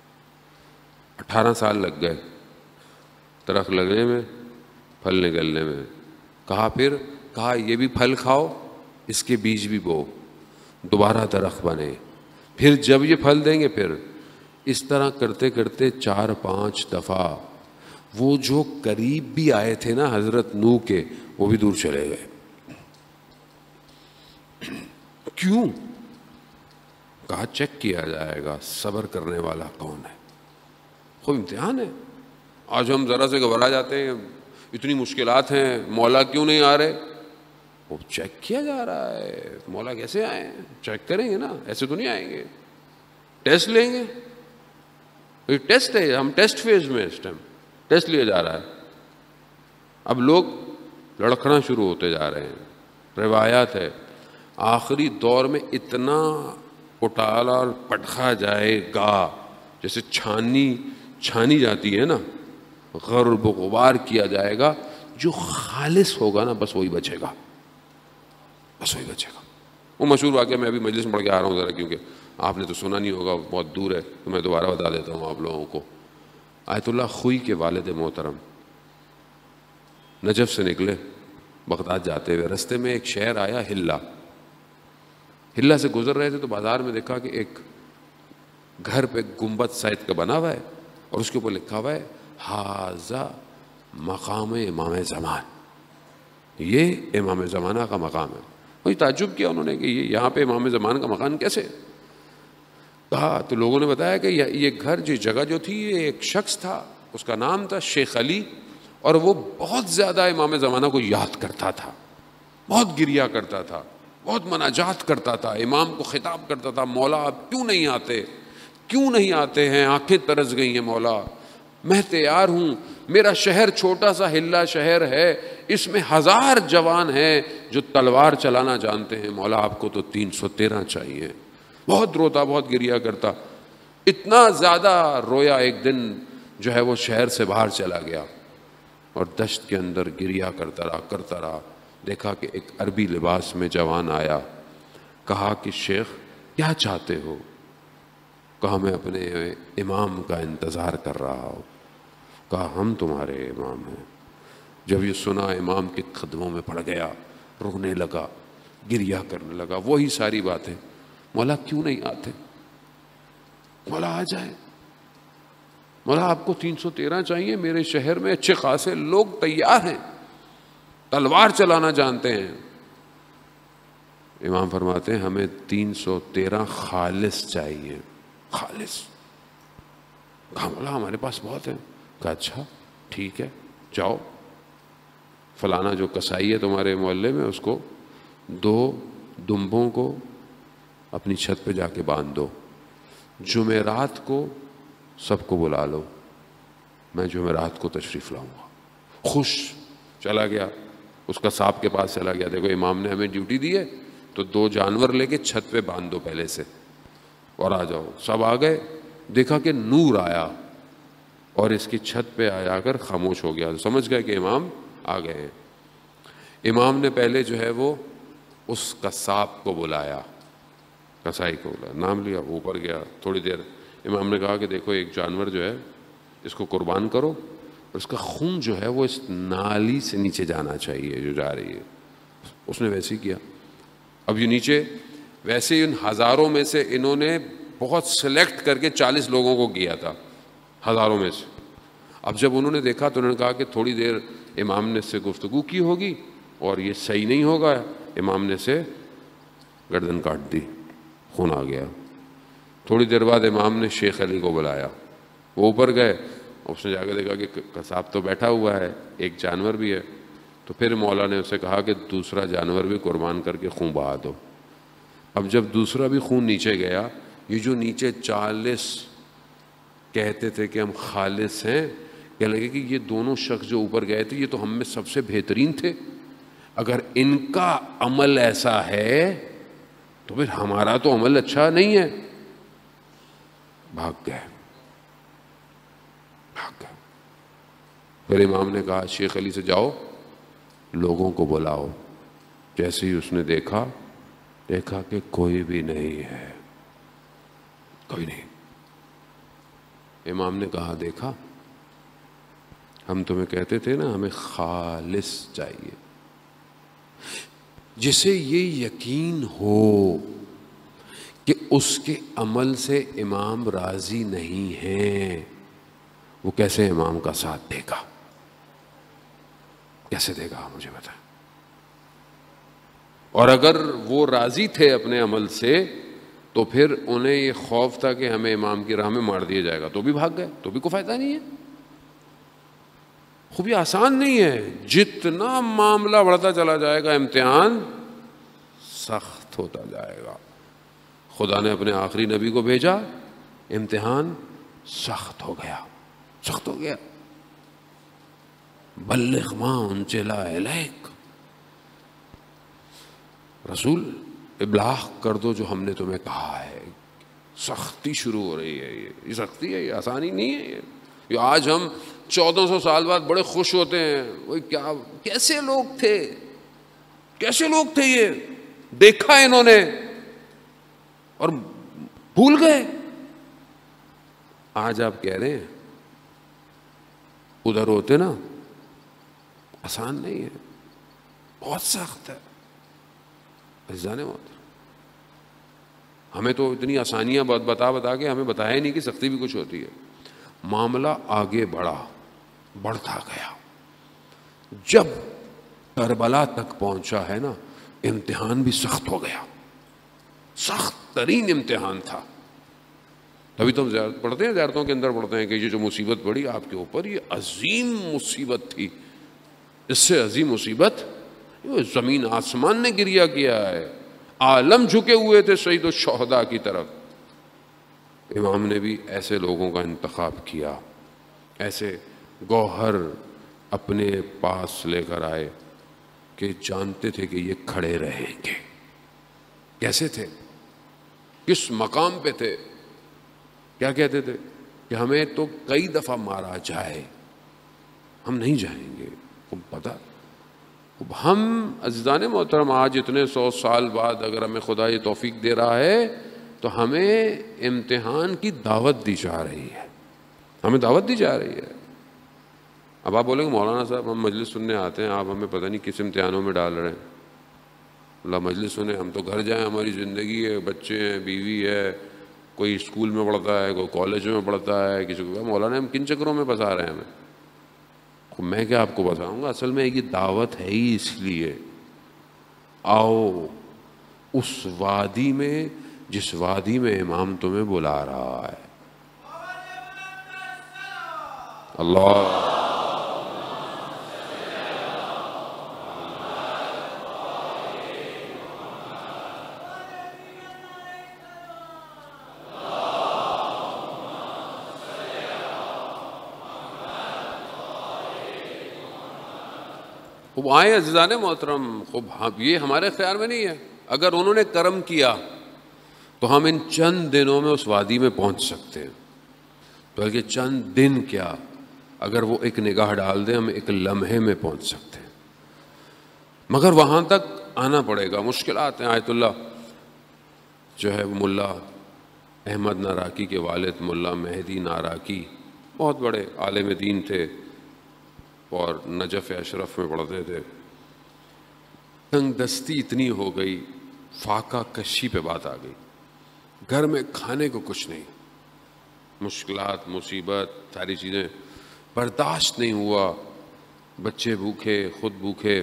[SPEAKER 3] 18 سال لگ گئے درخت لگنے میں, پھل نکلنے میں. کہا یہ بھی پھل کھاؤ, اس کے بیج بھی بو, دوبارہ درخت بنے. پھر جب یہ پھل دیں گے, پھر اس طرح کرتے کرتے 4-5 دفعہ وہ جو قریب بھی آئے تھے نا حضرت نوح کے, وہ بھی دور چلے گئے. کیوں؟ کہا چیک کیا جائے گا صبر کرنے والا کون ہے. خوب امتحان ہے. آج ہم ذرا سے گھبرا جاتے ہیں, اتنی مشکلات ہیں, مولا کیوں نہیں آ رہے؟ وہ چیک کیا جا رہا ہے. مولا کیسے آئے ہیں؟ چیک کریں گے نا, ایسے تو نہیں آئیں گے. ٹیسٹ لیں گے, یہ ٹیسٹ ہے, ہم ٹیسٹ فیز میں اس ٹائم ٹیسٹ لیا جا رہا ہے. اب لوگ لڑکھنا شروع ہوتے جا رہے ہیں. روایات ہے آخری دور میں اتنا اٹالا اور پٹخا جائے گا جیسے چھانی جاتی ہے نا, غرب و غبار کیا جائے گا. جو خالص ہوگا نا بس وہی بچے گا, بس وہی بچے گا. وہ مشہور واقعہ میں ابھی مجلس میں پڑھ کے آ رہا ہوں ذرا, کیونکہ آپ نے تو سنا نہیں ہوگا, بہت دور ہے, تو میں دوبارہ بتا دیتا ہوں آپ لوگوں کو. آیت اللہ خوئی کے والد محترم نجف سے نکلے بغداد جاتے ہوئے. رستے میں ایک شہر آیا ہلا سے گزر رہے تھے, تو بازار میں دیکھا کہ ایک گھر پہ گنبد سائز کا بنا ہوا ہے, اور اس کے اوپر لکھا ہوا ہے ہاذا مقام امام زمان, یہ امام زمانہ کا مقام ہے. وہی تعجب کیا انہوں نے کہ یہ یہاں پہ امام زمان کا مکان کیسے کہا؟ تو لوگوں نے بتایا کہ یہ گھر جو جگہ جو تھی یہ ایک شخص تھا، اس کا نام تھا شیخ علی، اور وہ بہت زیادہ امام زمانہ کو یاد کرتا تھا، بہت گریا کرتا تھا، بہت مناجات کرتا تھا، امام کو خطاب کرتا تھا، مولا آپ کیوں نہیں آتے، کیوں نہیں آتے ہیں، آنکھیں ترس گئی ہیں مولا، میں تیار ہوں، میرا شہر چھوٹا سا ہلا شہر ہے، اس میں 1000 جوان ہیں جو تلوار چلانا جانتے ہیں، مولا آپ کو تو 313 چاہیے۔ بہت روتا، بہت گریا کرتا، اتنا زیادہ رویا ایک دن جو ہے وہ شہر سے باہر چلا گیا اور دشت کے اندر گریا کرتا رہا۔ دیکھا کہ ایک عربی لباس میں جوان آیا، کہا کہ شیخ کیا چاہتے ہو؟ کہا میں اپنے امام کا انتظار کر رہا ہوں۔ کہا ہم تمہارے امام ہیں۔ جب یہ سنا امام کے قدموں میں پڑ گیا، رونے لگا، گریا کرنے لگا، وہی ساری باتیں، مولا کیوں نہیں آتے، مولا آ جائیں، مولا آپ کو 313 چاہیے، میرے شہر میں اچھے خاصے لوگ تیار ہیں، تلوار چلانا جانتے ہیں۔ امام فرماتے ہیں ہمیں 313 خالص چاہیے، خالص۔ کہا مولا ہمارے پاس بہت ہیں۔ کہا اچھا ٹھیک ہے، جاؤ فلانا جو کسائی ہے تمہارے محلے میں، اس کو 2 دمبوں کو اپنی چھت پہ جا کے باندھ دو، جمعرات کو سب کو بلا لو، میں جمعرات کو تشریف لاؤں گا۔ خوش چلا گیا، اس کا صاحب کے پاس چلا گیا، دیکھو امام نے ہمیں ڈیوٹی دی ہے تو 2 جانور لے کے چھت پہ باندھ دو پہلے سے اور آ جاؤ۔ سب آ گئے، دیکھا کہ نور آیا اور اس کی چھت پہ آ کر خاموش ہو گیا، سمجھ گئے کہ امام آ گئے ہیں۔ امام نے پہلے جو ہے وہ اس قصاب کو بلایا، کسائی کو بلایا، نام لیا، اوپر گیا، تھوڑی دیر امام نے کہا کہ دیکھو ایک جانور جو ہے اس کو قربان کرو، اس کا خون جو ہے وہ اس نالی سے نیچے جانا چاہیے جو جا رہی ہے۔ اس نے ویسے ہی کیا۔ اب یہ نیچے ویسے ہی ان ہزاروں میں سے انہوں نے بہت سلیکٹ کر کے 40 لوگوں کو کیا تھا، ہزاروں میں سے۔ اب جب انہوں نے دیکھا تو انہوں نے کہا کہ تھوڑی دیر امام نے اس سے گفتگو کی ہوگی اور یہ صحیح نہیں ہوگا، امام نے سے گردن کاٹ دی، خون آ گیا۔ تھوڑی دیر بعد امام نے شیخ علی کو بلایا، وہ اوپر گئے، اس نے جا کے دیکھا کہ قصاب تو بیٹھا ہوا ہے، ایک جانور بھی ہے، تو پھر مولا نے اسے کہا کہ دوسرا جانور بھی قربان کر کے خون بہا دو۔ اب جب دوسرا بھی خون نیچے گیا، یہ جو نیچے 40 کہتے تھے کہ ہم خالص ہیں، کہنے لگے کہ یہ دونوں شخص جو اوپر گئے تھے یہ تو ہم میں سب سے بہترین تھے، اگر ان کا عمل ایسا ہے تو پھر ہمارا تو عمل اچھا نہیں ہے۔ بھاگ گئے۔ پھر امام نے کہا شیخ علی سے جاؤ لوگوں کو بلاؤ۔ جیسے ہی اس نے دیکھا کہ کوئی بھی نہیں ہے، کوئی نہیں۔ امام نے کہا دیکھا ہم تمہیں کہتے تھے نا ہمیں خالص چاہیے، جسے یہ یقین ہو کہ اس کے عمل سے امام راضی نہیں ہیں، وہ کیسے امام کا ساتھ دے گا، کیسے دے گا مجھے بتائیں۔ اور اگر وہ راضی تھے اپنے عمل سے تو پھر انہیں یہ خوف تھا کہ ہمیں امام کی راہ میں مار دیا جائے گا، تو بھی بھاگ گئے، تو بھی کوئی فائدہ نہیں ہے۔ خوب یہ آسان نہیں ہے، جتنا معاملہ بڑھتا چلا جائے گا امتحان سخت ہوتا جائے گا۔ خدا نے اپنے آخری نبی کو بھیجا، امتحان سخت ہو گیا، سخت ہو گیا۔ بلغ ما انزل الیک، رسول ابلاغ کر دو جو ہم نے تمہیں کہا ہے۔ سختی شروع ہو رہی ہے، یہ سختی ہے، یہ آسانی نہیں ہے۔ یہ آج ہم 1400 سال بعد بڑے خوش ہوتے ہیں، وہ کیا کیسے لوگ تھے، کیسے لوگ تھے، یہ دیکھا انہوں نے اور بھول گئے۔ آج آپ کہہ رہے ہیں ادھر ہوتے نا، آسان نہیں ہے، بہت سخت ہے۔ عزیزان محترم، ہمیں تو اتنی آسانیاں بتا کے ہمیں بتایا ہی نہیں کہ سختی بھی کچھ ہوتی ہے۔ معاملہ آگے بڑھتا گیا، جب کربلا تک پہنچا ہے نا امتحان بھی سخت ہو گیا، سخت ترین امتحان تھا. تبھی تو ہم پڑھتے ہیں، زیارتوں کے اندر پڑھتے ہیں کہ یہ جو مصیبت پڑی آپ کے اوپر یہ عظیم مصیبت تھی، اس سے عظیم مصیبت زمین آسمان نے گریا کیا ہے، عالم جھکے ہوئے تھے سید الشہداء کی طرف. امام نے بھی ایسے لوگوں کا انتخاب کیا، ایسے گوہر اپنے پاس لے کر آئے کہ جانتے تھے کہ یہ کھڑے رہیں گے. کیسے تھے، کس مقام پہ تھے، کیا کہتے تھے کہ ہمیں تو کئی دفعہ مارا جائے ہم نہیں جائیں گے. پتہ ہم عزیزان محترم آج اتنے 100 سال بعد اگر ہمیں خدا یہ توفیق دے رہا ہے تو ہمیں امتحان کی دعوت دی جا رہی ہے، ہمیں دعوت دی جا رہی ہے. اب آپ بولیں گے مولانا صاحب ہم مجلس سننے آتے ہیں، آپ ہمیں پتہ نہیں کس امتحانوں میں ڈال رہے ہیں. اللہ مجلس سنیں، ہم تو گھر جائیں، ہماری زندگی ہے، بچے ہیں، بیوی ہے، کوئی اسکول میں پڑھتا ہے، کوئی کالج میں پڑھتا ہے، کسی کو مولانا ہم کن چکروں میں پھنسا رہے ہیں ہمیں. میں کیا آپ کو بتاؤں گا، اصل میں یہ دعوت ہے ہی اس لیے آؤ اس وادی میں جس وادی میں امام تمہیں بلا رہا ہے. اللہ خوب آئے عزیزان محترم. خوب یہ ہمارے اختیار میں نہیں ہے، اگر انہوں نے کرم کیا تو ہم ان چند دنوں میں اس وادی میں پہنچ سکتے ہیں. بلکہ چند دن کیا، اگر وہ ایک نگاہ ڈال دیں ہم ایک لمحے میں پہنچ سکتے ہیں. مگر وہاں تک آنا پڑے گا، مشکلات ہیں. آیت اللہ جو ہے ملا احمد ناراکی کے والد ملا مہدی ناراکی بہت بڑے عالم دین تھے اور نجف اشرف میں پڑھتے تھے. تنگ دستی اتنی ہو گئی، فاقہ کشی پہ بات آ گئی، گھر میں کھانے کو کچھ نہیں، مشکلات مصیبت ساری چیزیں برداشت نہیں ہوا، بچے بھوکے خود بھوکے.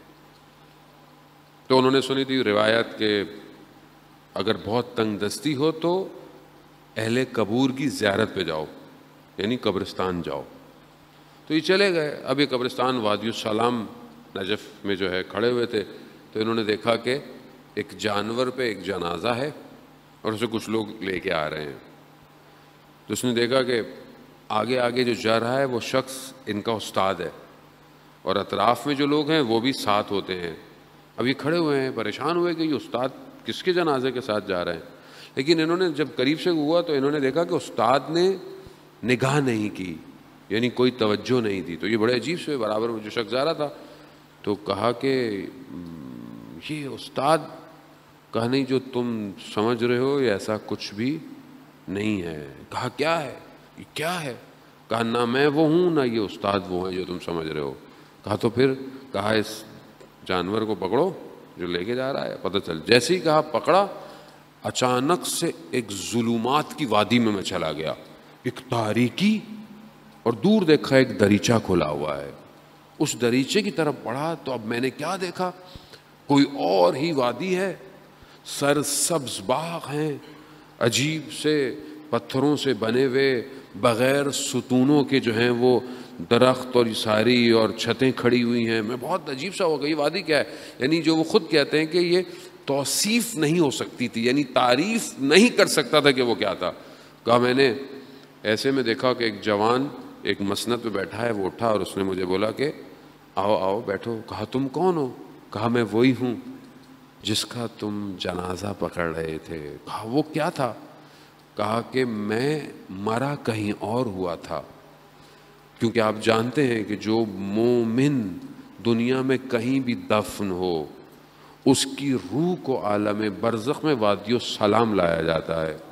[SPEAKER 3] تو انہوں نے سنی تھی روایت کہ اگر بہت تنگ دستی ہو تو اہل قبور کی زیارت پہ جاؤ، یعنی قبرستان جاؤ. تو یہ چلے گئے. اب یہ قبرستان وادی السلام نجف میں جو ہے کھڑے ہوئے تھے، تو انہوں نے دیکھا کہ ایک جانور پہ ایک جنازہ ہے اور اسے کچھ لوگ لے کے آ رہے ہیں. تو اس نے دیکھا کہ آگے آگے جو جا رہا ہے وہ شخص ان کا استاد ہے اور اطراف میں جو لوگ ہیں وہ بھی ساتھ ہوتے ہیں. اب یہ کھڑے ہوئے ہیں، پریشان ہوئے کہ یہ استاد کس کے جنازے کے ساتھ جا رہے ہیں. لیکن انہوں نے جب قریب سے ہوا تو انہوں نے دیکھا کہ استاد نے نگاہ نہیں کی، یعنی کوئی توجہ نہیں دی. تو یہ بڑے عجیب سے برابر میں جو شخص جا رہا تھا تو کہا کہ یہ استاد، کہا نہیں جو تم سمجھ رہے ہو یہ ایسا کچھ بھی نہیں ہے. کہا کیا ہے، یہ کیا ہے؟ کہا نہ میں وہ ہوں نہ یہ استاد وہ ہیں جو تم سمجھ رہے ہو. کہا تو پھر؟ کہا اس جانور کو پکڑو جو لے کے جا رہا ہے، پتہ چل. جیسے ہی کہا پکڑا، اچانک سے ایک ظلمات کی وادی میں میں چلا گیا، ایک تاریکی، اور دور دیکھا ایک دریچہ کھلا ہوا ہے. اس دریچے کی طرف بڑھا تو اب میں نے کیا دیکھا، کوئی اور ہی وادی ہے، سرسبز باغ ہیں، عجیب سے پتھروں سے بنے ہوئے بغیر ستونوں کے جو ہیں وہ درخت اور ساری اور چھتیں کھڑی ہوئی ہیں. میں بہت عجیب سا ہو گئی، یہ وادی کیا ہے؟ یعنی جو وہ خود کہتے ہیں کہ یہ توصیف نہیں ہو سکتی تھی، یعنی تعریف نہیں کر سکتا تھا کہ وہ کیا تھا. کہا میں نے ایسے میں دیکھا کہ ایک جوان ایک مسند پہ بیٹھا ہے. وہ اٹھا اور اس نے مجھے بولا کہ آؤ آؤ بیٹھو. کہا تم کون ہو؟ کہا میں وہی ہوں جس کا تم جنازہ پکڑ رہے تھے. کہا وہ کیا تھا؟ کہا کہ میں مرا کہیں اور ہوا تھا، کیونکہ آپ جانتے ہیں کہ جو مومن دنیا میں کہیں بھی دفن ہو اس کی روح کو عالم برزخ میں وادی السلام لایا جاتا ہے.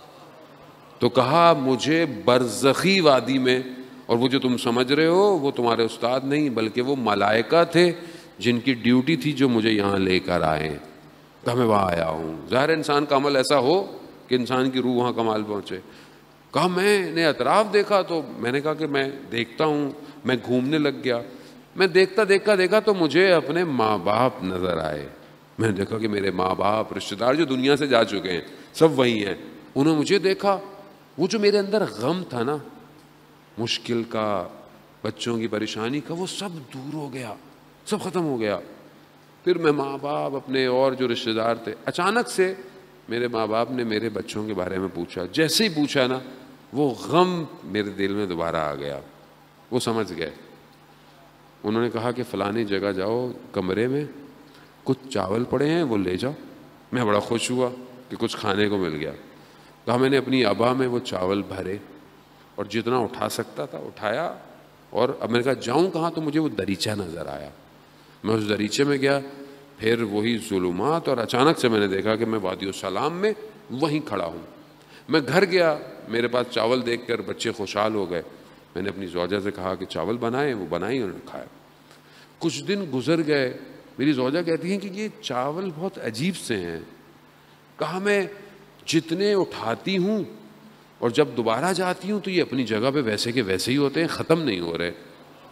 [SPEAKER 3] تو کہا مجھے برزخی وادی میں، اور وہ جو تم سمجھ رہے ہو وہ تمہارے استاد نہیں بلکہ وہ ملائکہ تھے جن کی ڈیوٹی تھی جو مجھے یہاں لے کر آئے. کہا میں وہاں آیا ہوں. ظاہر انسان کا عمل ایسا ہو کہ انسان کی روح وہاں کمال پہنچے. کہا میں نے اطراف دیکھا تو میں نے کہا کہ میں دیکھتا ہوں، میں گھومنے لگ گیا. میں دیکھتا دیکھا تو مجھے اپنے ماں باپ نظر آئے. میں نے دیکھا کہ میرے ماں باپ رشتہ دار جو دنیا سے جا چکے ہیں سب وہی ہیں. انہوں نے مجھے دیکھا, وہ جو میرے اندر غم تھا نا, مشکل کا, بچوں کی پریشانی کا, وہ سب دور ہو گیا, سب ختم ہو گیا. پھر میں ماں باپ اپنے اور جو رشتہ دار تھے, اچانک سے میرے ماں باپ نے میرے بچوں کے بارے میں پوچھا. جیسے ہی پوچھا نا, وہ غم میرے دل میں دوبارہ آ گیا. وہ سمجھ گئے. انہوں نے کہا کہ فلانی جگہ جاؤ, کمرے میں کچھ چاول پڑے ہیں, وہ لے جاؤ. میں بڑا خوش ہوا کہ کچھ کھانے کو مل گیا. کہا میں نے اپنی ابا میں وہ چاول بھرے اور جتنا اٹھا سکتا تھا اٹھایا, اور اب میں نے کہا جاؤں کہاں, تو مجھے وہ دریچہ نظر آیا. میں اس دریچے میں گیا, پھر وہی ظلمات, اور اچانک سے میں نے دیکھا کہ میں وادی السلام میں وہیں کھڑا ہوں. میں گھر گیا, میرے پاس چاول دیکھ کر بچے خوشحال ہو گئے. میں نے اپنی زوجہ سے کہا کہ چاول بنائیں, وہ بنائی, انہوں نے کھایا. کچھ دن گزر گئے, میری زوجہ کہتی ہیں کہ یہ چاول بہت عجیب سے ہیں. کہا میں جتنے اٹھاتی ہوں اور جب دوبارہ جاتی ہوں تو یہ اپنی جگہ پہ ویسے کے ویسے ہی ہوتے ہیں, ختم نہیں ہو رہے.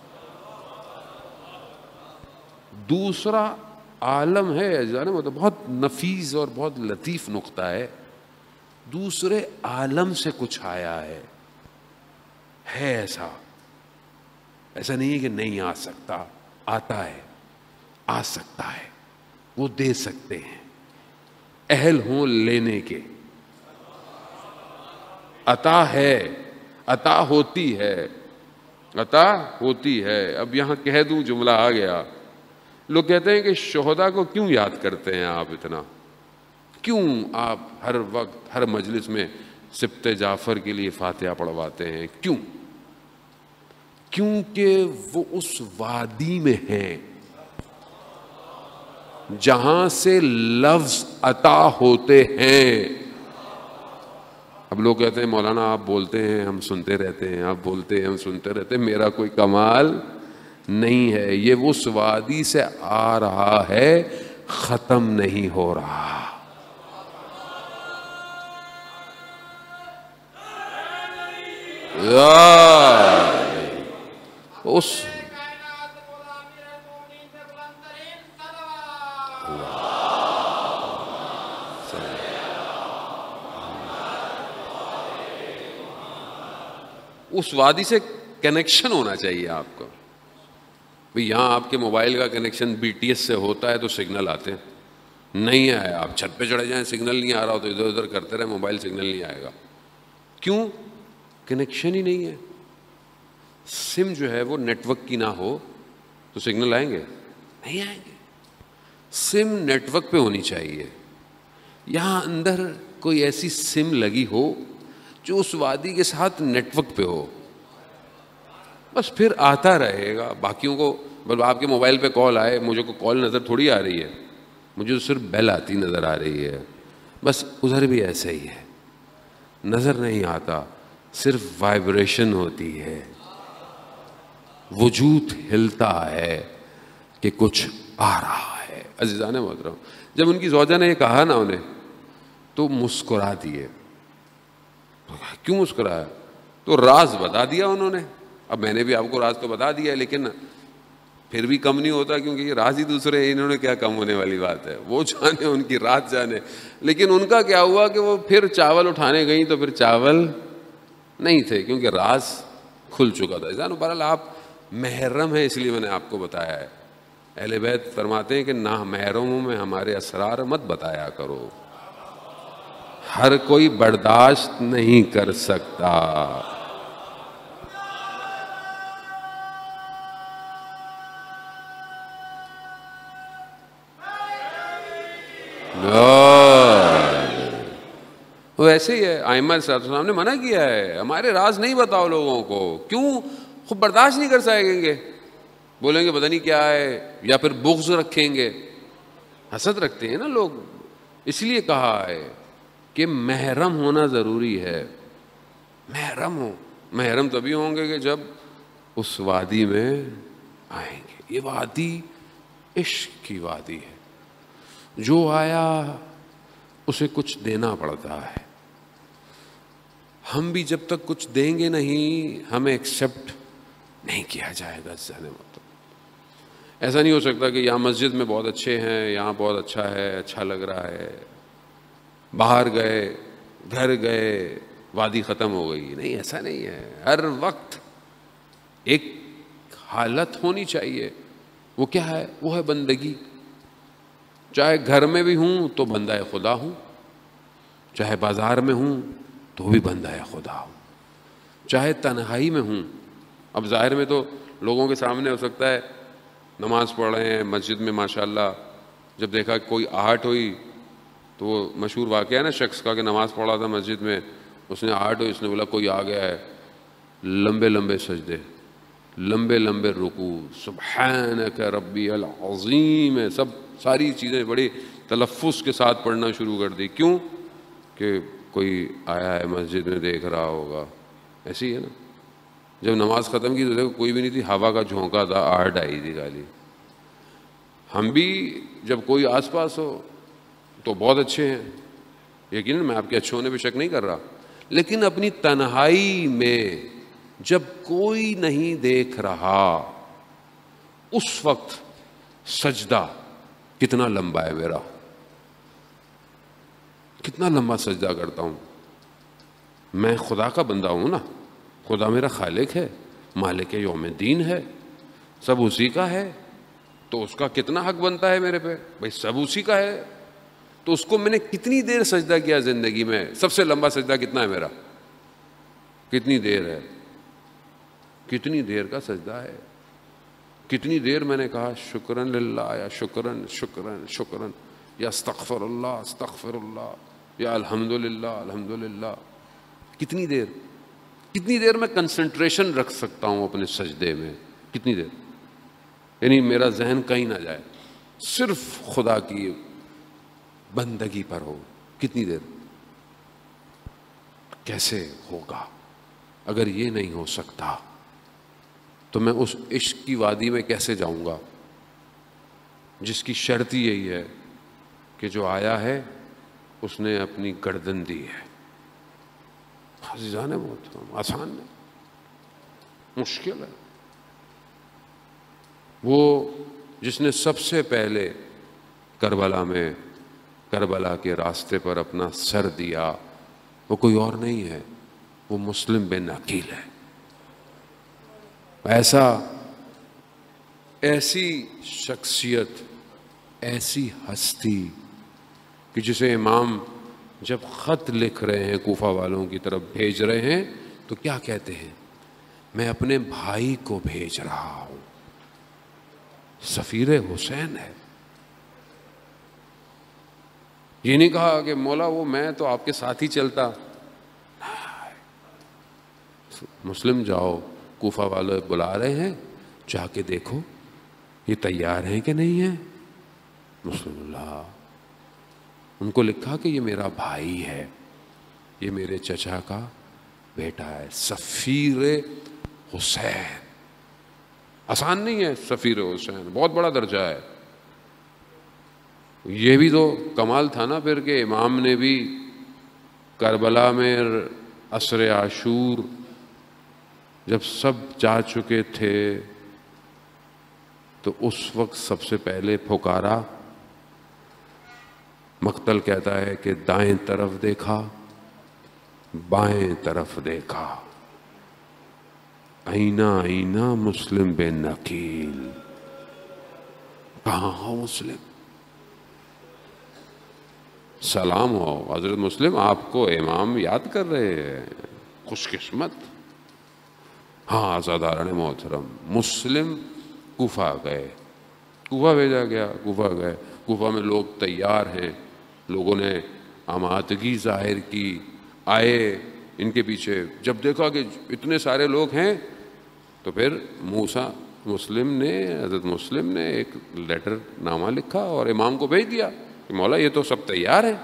[SPEAKER 3] دوسرا عالم ہے جانے, وہ تو بہت نفیس اور بہت لطیف نقطہ ہے. دوسرے عالم سے کچھ آیا ہے ایسا نہیں ہے کہ نہیں آ سکتا, آتا ہے, آ سکتا ہے. وہ دے سکتے ہیں, اہل ہوں لینے کے. عطا ہے, عطا ہوتی ہے, عطا ہوتی ہے. اب یہاں کہہ دوں, جملہ آ گیا. لوگ کہتے ہیں کہ شہداء کو کیوں یاد کرتے ہیں آپ اتنا, کیوں آپ ہر وقت ہر مجلس میں سبط جعفر کے لیے فاتحہ پڑھواتے ہیں, کیوں؟ کیونکہ وہ اس وادی میں ہیں جہاں سے لفظ عطا ہوتے ہیں. اب لوگ کہتے ہیں مولانا آپ بولتے ہیں ہم سنتے رہتے ہیں, آپ بولتے ہیں ہم سنتے رہتے ہیں, میرا کوئی کمال نہیں ہے. یہ اس وادی سے آ رہا ہے, ختم نہیں ہو رہا. اس اس وادی سے کنیکشن ہونا چاہیے آپ کو. یہاں آپ کے موبائل کا کنیکشن بی ٹی ایس سے ہوتا ہے تو سگنل آتے ہیں, نہیں آئے آپ چھت پہ چڑھے جائیں, سگنل نہیں آ رہا ہو تو ادھر ادھر کرتے رہے, موبائل سگنل نہیں آئے گا. کیوں؟ کنیکشن ہی نہیں ہے. سم جو ہے وہ نیٹ ورک کی نہ ہو تو سگنل آئیں گے؟ نہیں آئیں گے. سم نیٹ ورک پہ ہونی چاہیے. یہاں اندر کوئی ایسی سم لگی ہو جو اس وادی کے ساتھ نیٹ ورک پہ ہو, بس پھر آتا رہے گا. باقیوں کو بل آپ کے موبائل پہ کال آئے, مجھے کو کال نظر تھوڑی آ رہی ہے, مجھے تو صرف بیل آتی نظر آ رہی ہے. بس ادھر بھی ایسے ہی ہے, نظر نہیں آتا, صرف وائبریشن ہوتی ہے, وجود ہلتا ہے کہ کچھ آ رہا ہے. عزیزان محترم, جب ان کی زوجہ نے یہ کہا نا انہیں, تو مسکرا دیے. کیوں مسکرایا؟ تو راز بتا دیا انہوں نے. اب میں نے بھی آپ کو راز تو بتا دیا ہے, لیکن پھر بھی کم نہیں ہوتا, کیونکہ یہ راز ہی دوسرے ہیں, انہوں نے کیا کم ہونے والی بات ہے, وہ جانے, ان کی رات جانے. لیکن ان کا کیا ہوا کہ وہ پھر چاول اٹھانے گئیں تو پھر چاول نہیں تھے, کیونکہ راز کھل چکا تھا. جانو بہرحال آپ محرم ہیں, اس لیے میں نے آپ کو بتایا ہے. اہل بیت فرماتے ہیں کہ نہ محرموں میں ہمارے اسرار مت بتایا کرو, ہر کوئی برداشت نہیں کر سکتا. وہ ایسے ہی ہے. ائمہ صاحب نے منع کیا ہے, ہمارے راز نہیں بتاؤ لوگوں کو. کیوں؟ خود برداشت نہیں کر سکیں گے, بولیں گے پتہ نہیں کیا ہے, یا پھر بغض رکھیں گے. حسد رکھتے ہیں نا لوگ, اس لیے کہا ہے کہ محرم ہونا ضروری ہے. محرم ہو, محرم تبھی ہوں گے کہ جب اس وادی میں آئیں گے. یہ وادی عشق کی وادی ہے. جو آیا اسے کچھ دینا پڑتا ہے. ہم بھی جب تک کچھ دیں گے نہیں, ہمیں ایکسیپٹ نہیں کیا جائے گا. ایسا نہیں ہو سکتا کہ یہاں مسجد میں بہت اچھے ہیں، یہاں بہت اچھا ہے، اچھا لگ رہا ہے، باہر گئے، گھر گئے، وادی ختم ہو گئی. نہیں، ایسا نہیں ہے. ہر وقت ایک حالت ہونی چاہیے. وہ کیا ہے؟ وہ ہے بندگی. چاہے گھر میں بھی ہوں تو بندہ خدا ہوں، چاہے بازار میں ہوں تو بھی بندہ خدا ہوں، چاہے تنہائی میں ہوں. اب ظاہر میں تو لوگوں کے سامنے ہو سکتا ہے نماز پڑھ رہے ہیں مسجد میں ماشاءاللہ، جب دیکھا کوئی آہٹ ہوئی تو وہ مشہور واقعہ ہے نا شخص کا کہ نماز پڑھا تھا مسجد میں، اس نے آہٹ ہوئی، اس نے بولا کوئی آ گیا ہے. لمبے لمبے سجدے، لمبے لمبے رکوع، سبحانک ربی العظیم ہے، ساری چیزیں بڑی تلفظ کے ساتھ پڑھنا شروع کر دی. کیوں؟ کہ کوئی آیا ہے مسجد میں دیکھ رہا ہوگا. ایسی ہے نا. جب نماز ختم کی تو دیکھو کوئی بھی نہیں تھی، ہوا کا جھونکا تھا، آہٹ آئی تھی خالی. ہم بھی جب کوئی آس پاس ہو تو بہت اچھے ہیں، یقیناً میں آپ کے اچھے ہونے پہ شک نہیں کر رہا، لیکن اپنی تنہائی میں جب کوئی نہیں دیکھ رہا اس وقت سجدہ کتنا لمبا ہے میرا، کتنا لمبا سجدہ کرتا ہوں. میں خدا کا بندہ ہوں نا، خدا میرا خالق ہے، مالک یوم الدین ہے، سب اسی کا ہے، تو اس کا کتنا حق بنتا ہے میرے پہ؟ بھائی سب اسی کا ہے، تو اس کو میں نے کتنی دیر سجدہ کیا زندگی میں؟ سب سے لمبا سجدہ کتنا ہے میرا؟ کتنی دیر ہے؟ کتنی دیر کا سجدہ ہے؟ کتنی دیر میں نے کہا شکرن للہ، یا شکرن شکرن شکرن، یا استغفر اللہ استغفر اللہ، یا الحمدللہ الحمدللہ. کتنی دیر، کتنی دیر میں کنسنٹریشن رکھ سکتا ہوں اپنے سجدے میں؟ کتنی دیر؟ یعنی میرا ذہن کہیں نہ جائے، صرف خدا کی بندگی پر ہو. کتنی دیر؟ کیسے ہوگا؟ اگر یہ نہیں ہو سکتا تو میں اس عشق کی وادی میں کیسے جاؤں گا جس کی شرط یہی ہے کہ جو آیا ہے اس نے اپنی گردن دی ہے. عزیزان محترم، آسان نہیں، مشکل ہے. وہ جس نے سب سے پہلے کربلا میں، کربلا کے راستے پر اپنا سر دیا، وہ کوئی اور نہیں ہے، وہ مسلم بن عقیل ہے. ایسی شخصیت، ایسی ہستی کہ جسے امام جب خط لکھ رہے ہیں کوفہ والوں کی طرف بھیج رہے ہیں تو کیا کہتے ہیں؟ میں اپنے بھائی کو بھیج رہا ہوں. سفیر حسین ہے. یہ نہیں کہا کہ مولا وہ میں تو آپ کے ساتھ ہی چلتا. مسلم جاؤ، کوفہ والے بلا رہے ہیں، جا کے دیکھو یہ تیار ہیں کہ نہیں ہیں. مسلم اللہ، ان کو لکھا کہ یہ میرا بھائی ہے، یہ میرے چچا کا بیٹا ہے، سفیر حسین. آسان نہیں ہے سفیر حسین، بہت بڑا درجہ ہے. یہ بھی تو کمال تھا نا پھر کہ امام نے بھی کربلا میں عصر عاشور جب سب جا چکے تھے تو اس وقت سب سے پہلے پکارا. مقتل کہتا ہے کہ دائیں طرف دیکھا، بائیں طرف دیکھا، آئینہ آئینہ مسلم بن عقیل. کہاں ہو مسلم؟ سلام ہو حضرت مسلم، آپ کو امام یاد کر رہے ہیں، خوش قسمت. ہاں آزاداران محترم، مسلم کوفہ گئے، کوفہ بھیجا گیا، کوفہ گئے. کوفہ میں لوگ تیار ہیں، لوگوں نے آمادگی ظاہر کی، آئے ان کے پیچھے. جب دیکھا کہ اتنے سارے لوگ ہیں تو پھر موسیٰ مسلم نے، حضرت مسلم نے ایک لیٹر نامہ لکھا اور امام کو بھیج دیا کہ مولا یہ تو سب تیار ہے.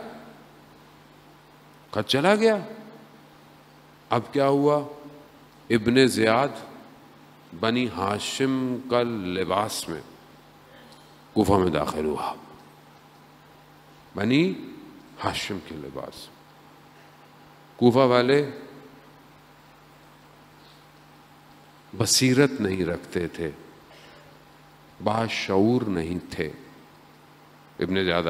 [SPEAKER 3] خط چلا گیا. اب کیا ہوا؟ ابن زیاد بنی ہاشم کا لباس میں کوفہ میں داخل ہوا، بنی ہاشم کے لباس. کوفہ والے بصیرت نہیں رکھتے تھے، باشعور نہیں تھے. ابن زیاد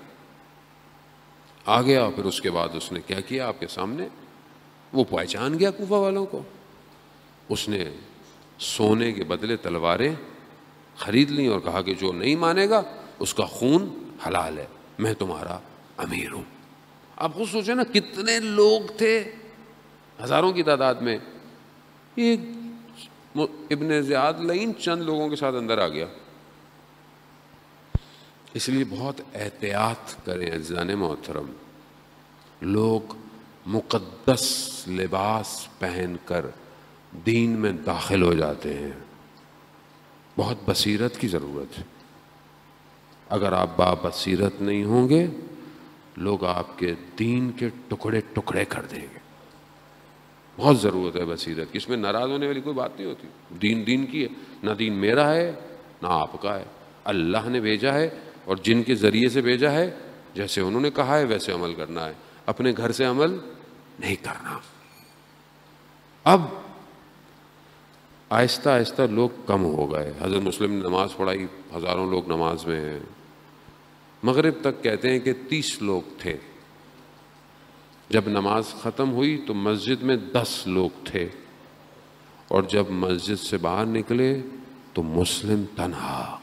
[SPEAKER 3] آ گیا پھر اس کے بعد اس نے کیا کیا آپ کے سامنے؟ وہ پہچان گیا کوفہ والوں کو. اس نے سونے کے بدلے تلواریں خرید لیں اور کہا کہ جو نہیں مانے گا اس کا خون حلال ہے، میں تمہارا امیر ہوں. آپ خود سوچیں نا کتنے لوگ تھے، ہزاروں کی تعداد میں. یہ ابن زیاد لعین چند لوگوں کے ساتھ اندر آ گیا. اس لیے بہت احتیاط کریں عزیزان محترم. لوگ مقدس لباس پہن کر دین میں داخل ہو جاتے ہیں. بہت بصیرت کی ضرورت ہے. اگر آپ بصیرت نہیں ہوں گے لوگ آپ کے دین کے ٹکڑے ٹکڑے کر دیں گے. بہت ضرورت ہے بصیرت کی. اس میں ناراض ہونے والی کوئی بات نہیں ہوتی. دین دین کی ہے، نہ دین میرا ہے نہ آپ کا ہے. اللہ نے بھیجا ہے اور جن کے ذریعے سے بھیجا ہے جیسے انہوں نے کہا ہے ویسے عمل کرنا ہے، اپنے گھر سے عمل نہیں کرنا. اب آہستہ آہستہ لوگ کم ہو گئے. حضرت مسلم نے نماز پڑھائی، ہزاروں لوگ نماز میں ہیں. مغرب تک کہتے ہیں کہ 30 لوگ تھے. جب نماز ختم ہوئی تو مسجد میں 10 لوگ تھے، اور جب مسجد سے باہر نکلے تو مسلم تنہا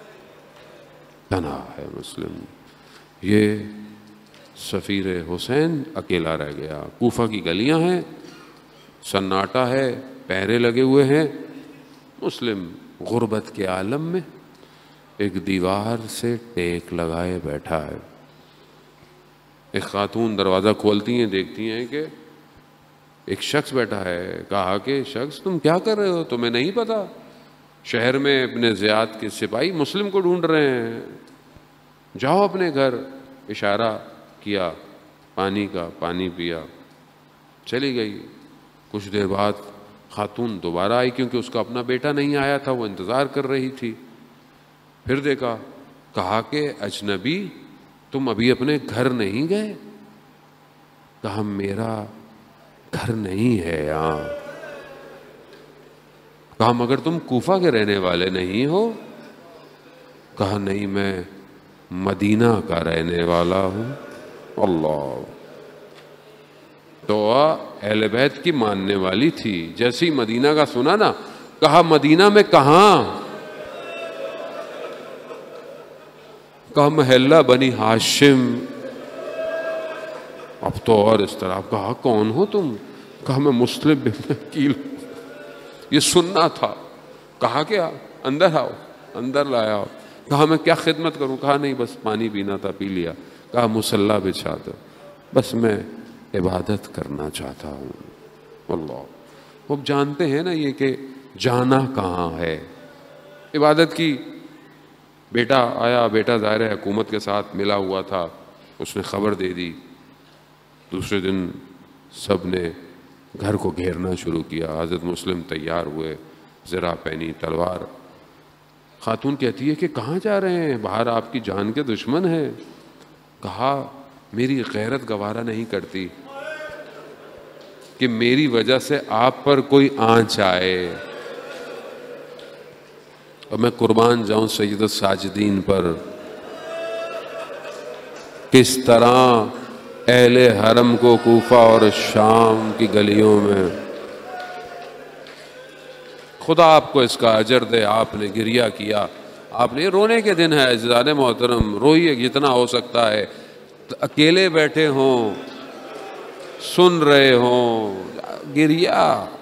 [SPEAKER 3] ہے. مسلم یہ سفیر حسین اکیلا رہ گیا. کوفہ کی گلیاں ہیں، سناٹا ہے، پہرے لگے ہوئے ہیں. مسلم غربت کے عالم میں ایک دیوار سے ٹیک لگائے بیٹھا ہے. ایک خاتون دروازہ کھولتی ہیں، دیکھتی ہیں کہ ایک شخص بیٹھا ہے. کہا کہ شخص تم کیا کر رہے ہو؟ تمہیں نہیں پتا شہر میں ابن زیاد کے سپاہی مسلم کو ڈھونڈ رہے ہیں، جاؤ اپنے گھر. اشارہ کیا پانی کا، پانی پیا، چلی گئی. کچھ دیر بعد خاتون دوبارہ آئی کیونکہ اس کا اپنا بیٹا نہیں آیا تھا، وہ انتظار کر رہی تھی. پھر دیکھا، کہا کہ اجنبی تم ابھی اپنے گھر نہیں گئے؟ کہا میرا گھر نہیں ہے یہاں. کہا مگر تم کوفہ کے رہنے والے نہیں ہو؟ کہا نہیں، میں مدینہ کا رہنے والا ہوں. اللہ، تو اہل بیت کی ماننے والی تھی. جیسی مدینہ کا سنا نا، کہا مدینہ میں کہاں؟ کہا محلہ بنی ہاشم. اب تو اور اس طرح. کہا کون ہو تم؟ کہا میں مسلم بن عقیل ہوں. یہ سننا تھا. کہا کیا؟ اندر آؤ. اندر لایا. کہا میں کیا خدمت کروں؟ کہا نہیں بس پانی پینا تھا، پی لیا. کہا مصلی بچھا دو، بس میں عبادت کرنا چاہتا ہوں. اللہ، وہ جانتے ہیں نا یہ کہ جانا کہاں ہے. عبادت کی. بیٹا آیا، بیٹا ظاہر ہے حکومت کے ساتھ ملا ہوا تھا، اس نے خبر دے دی. دوسرے دن سب نے گھر کو گھیرنا شروع کیا. حضرت مسلم تیار ہوئے، زرہ پہنی، تلوار. خاتون کہتی ہے کہ کہاں جا رہے ہیں؟ باہر آپ کی جان کے دشمن ہیں. کہا میری غیرت گوارا نہیں کرتی کہ میری وجہ سے آپ پر کوئی آنچ آئے، اور میں قربان جاؤں سید الساجدین پر. کس طرح اہل حرم کو کوفہ اور شام کی گلیوں میں، خدا آپ کو اس کا اجر دے. آپ نے گریہ کیا، آپ نے. رونے کے دن ہے عزیزان محترم، روئیے جتنا ہو سکتا ہے. اکیلے بیٹھے ہوں، سن رہے ہوں، گریہ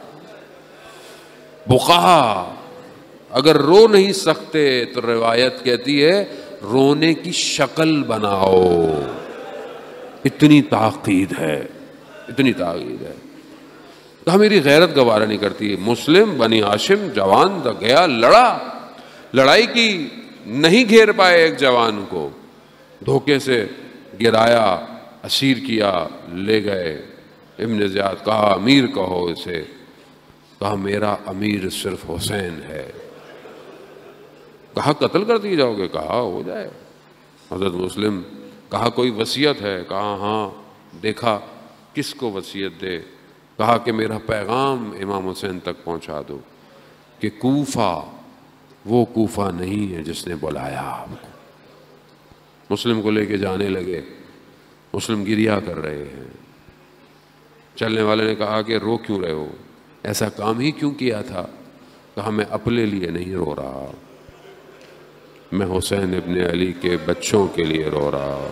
[SPEAKER 3] بقا. اگر رو نہیں سکتے تو روایت کہتی ہے رونے کی شکل بناؤ. اتنی تاکید ہے، اتنی تاکید ہے. کہا میری غیرت گوارا نہیں کرتی. مسلم بنی ہاشم جوان تھا، گیا، لڑا، لڑائی کی، نہیں گھیر پائے ایک جوان کو، دھوکے سے گرایا، اسیر کیا، لے گئے. ابن زیاد کہا امیر کہو اسے. کہا میرا امیر صرف حسین ہے. کہا قتل کر دیے جاؤ گے؟ کہا ہو جائے. حضرت مسلم کہا کوئی وصیت ہے؟ کہا ہاں. دیکھا کس کو وصیت دے. کہا کہ میرا پیغام امام حسین تک پہنچا دو کہ کوفہ وہ کوفہ نہیں ہے جس نے بلایا آپ کو۔ مسلم کو لے کے جانے لگے، مسلم گریا کر رہے ہیں۔ چلنے والے نے کہا کہ رو کیوں رہے ہو، ایسا کام ہی کیوں کیا تھا؟ کہا میں اپنے لیے نہیں رو رہا، میں حسین ابن علی کے بچوں کے لیے رو رہا۔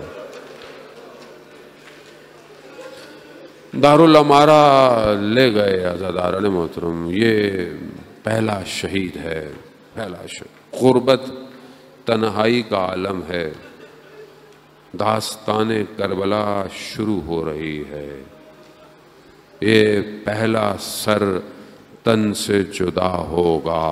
[SPEAKER 3] دارالامارہ لے گئے عزاداران محترم، یہ پہلا شہید ہے، پہلا شہید۔ غربت تنہائی کا عالم ہے، داستان کربلا شروع ہو رہی ہے۔ یہ پہلا سر تن سے جدا ہوگا،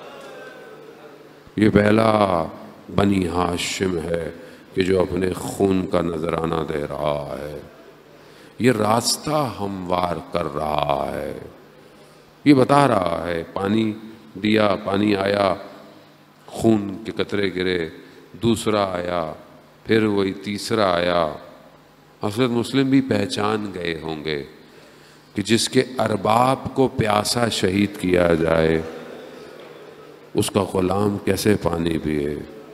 [SPEAKER 3] یہ پہلا بنی ہاشم ہے کہ جو اپنے خون کا نذرانہ دے رہا ہے، یہ راستہ ہموار کر رہا ہے، یہ بتا رہا ہے۔ پانی دیا، پانی آیا، خون کے قطرے گرے، دوسرا آیا، پھر وہی تیسرا آیا۔ حضرت مسلم بھی پہچان گئے ہوں گے کہ جس کے ارباب کو پیاسا شہید کیا جائے اس کا غلام کیسے پانی پیے۔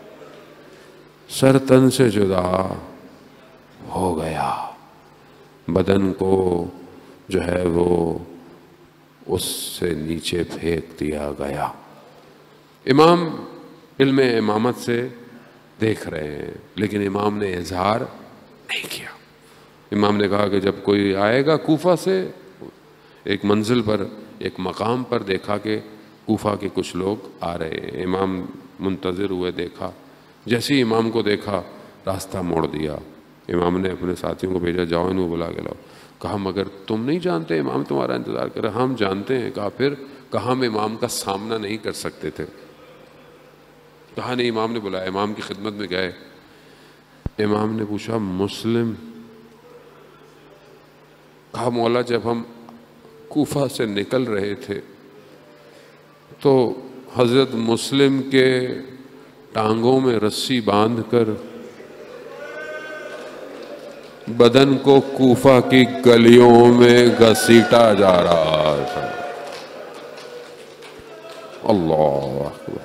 [SPEAKER 3] سر تن سے جدا ہو گیا، بدن کو جو ہے وہ اس سے نیچے پھینک دیا گیا۔ امام علم امامت سے دیکھ رہے ہیں، لیکن امام نے اظہار نہیں کیا۔ امام نے کہا کہ جب کوئی آئے گا کوفہ سے، ایک منزل پر، ایک مقام پر دیکھا کہ کوفہ کے کچھ لوگ آ رہے ہیں۔ امام منتظر ہوئے، دیکھا، جیسے ہی امام کو دیکھا راستہ موڑ دیا۔ امام نے اپنے ساتھیوں کو بھیجا، جاؤ ان کو بلا کے لاؤ۔ کہا مگر تم نہیں جانتے امام تمہارا انتظار کر رہے؟ ہم جانتے ہیں۔ کہا پھر؟ کہا ہم امام کا سامنا نہیں کر سکتے تھے۔ کہا نہیں، امام نے بلایا، امام کی خدمت میں گئے۔ امام نے پوچھا مسلم؟ کہا مولا جب ہم کوفہ سے نکل رہے تھے تو حضرت مسلم کے ٹانگوں میں رسی باندھ کر بدن کو کوفہ کی گلیوں میں گھسیٹا جا رہا تھا۔ اللہ اکبر!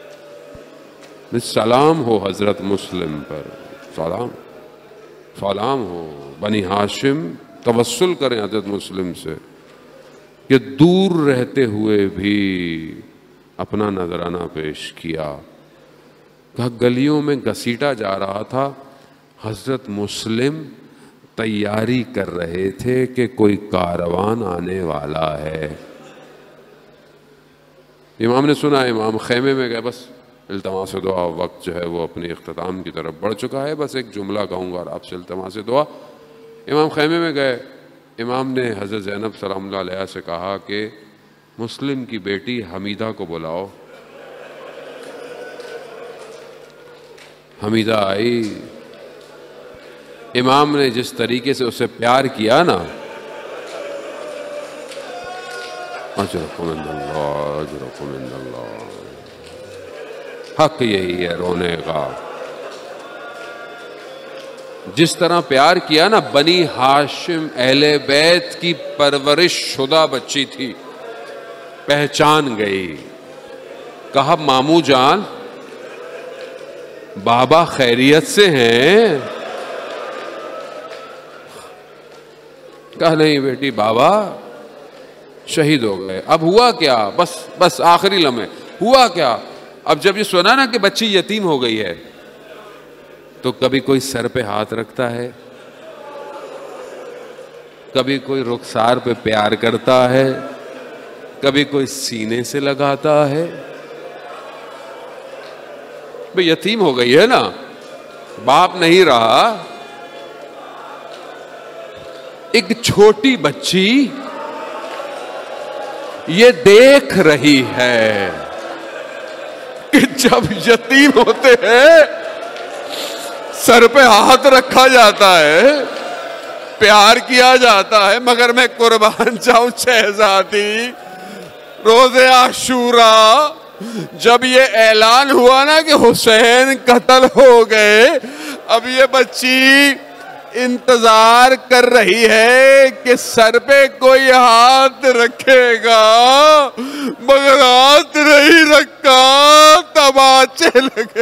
[SPEAKER 3] سلام ہو حضرت مسلم پر، سلام، سلام ہو۔ بنی ہاشم توسل کریں حضرت مسلم سے کہ دور رہتے ہوئے بھی اپنا نذرانہ پیش کیا۔ کہا گلیوں میں گھسیٹا جا رہا تھا، حضرت مسلم تیاری کر رہے تھے کہ کوئی کاروان آنے والا ہے۔ امام نے سنا، امام خیمے میں گئے، بس التماس دعا، وقت جو ہے وہ اپنی اختتام کی طرف بڑھ چکا ہے، بس ایک جملہ کہوں گا اور آپ سے التماس دعا۔ امام خیمے میں گئے، امام نے حضرت زینب سلام اللہ علیہ سے کہا کہ مسلم کی بیٹی حمیدہ کو بلاؤ۔ حمیدہ آئی، امام نے جس طریقے سے اسے پیار کیا نا، اجرکم عند اللہ، اجرکم عند اللہ، حق یہی ہے رونے کا۔ جس طرح پیار کیا نا، بنی ہاشم اہل بیت کی پرورش شدہ بچی تھی، پہچان گئی۔ کہا ماموں جان بابا خیریت سے ہیں؟ کہا نہیں بیٹی، بابا شہید ہو گئے۔ اب ہوا کیا؟ بس آخری لمحے ہوا کیا؟ اب جب یہ سنا نا کہ بچی یتیم ہو گئی ہے تو کبھی کوئی سر پہ ہاتھ رکھتا ہے، کبھی کوئی رخسار پہ پیار کرتا ہے، کبھی کوئی سینے سے لگاتا ہے۔ بھئی یتیم ہو گئی ہے نا، باپ نہیں رہا، ایک چھوٹی بچی یہ دیکھ رہی ہے کہ جب یتیم ہوتے ہیں سر پہ ہاتھ رکھا جاتا ہے، پیار کیا جاتا ہے، مگر میں قربان جاؤں شہزادی، روز عاشوراء جب یہ اعلان ہوا نا کہ حسین قتل ہو گئے، اب یہ بچی
[SPEAKER 4] انتظار کر رہی ہے کہ سر پہ کوئی ہاتھ رکھے گا، مگر ہاتھ نہیں رکھا، تماچے لگے۔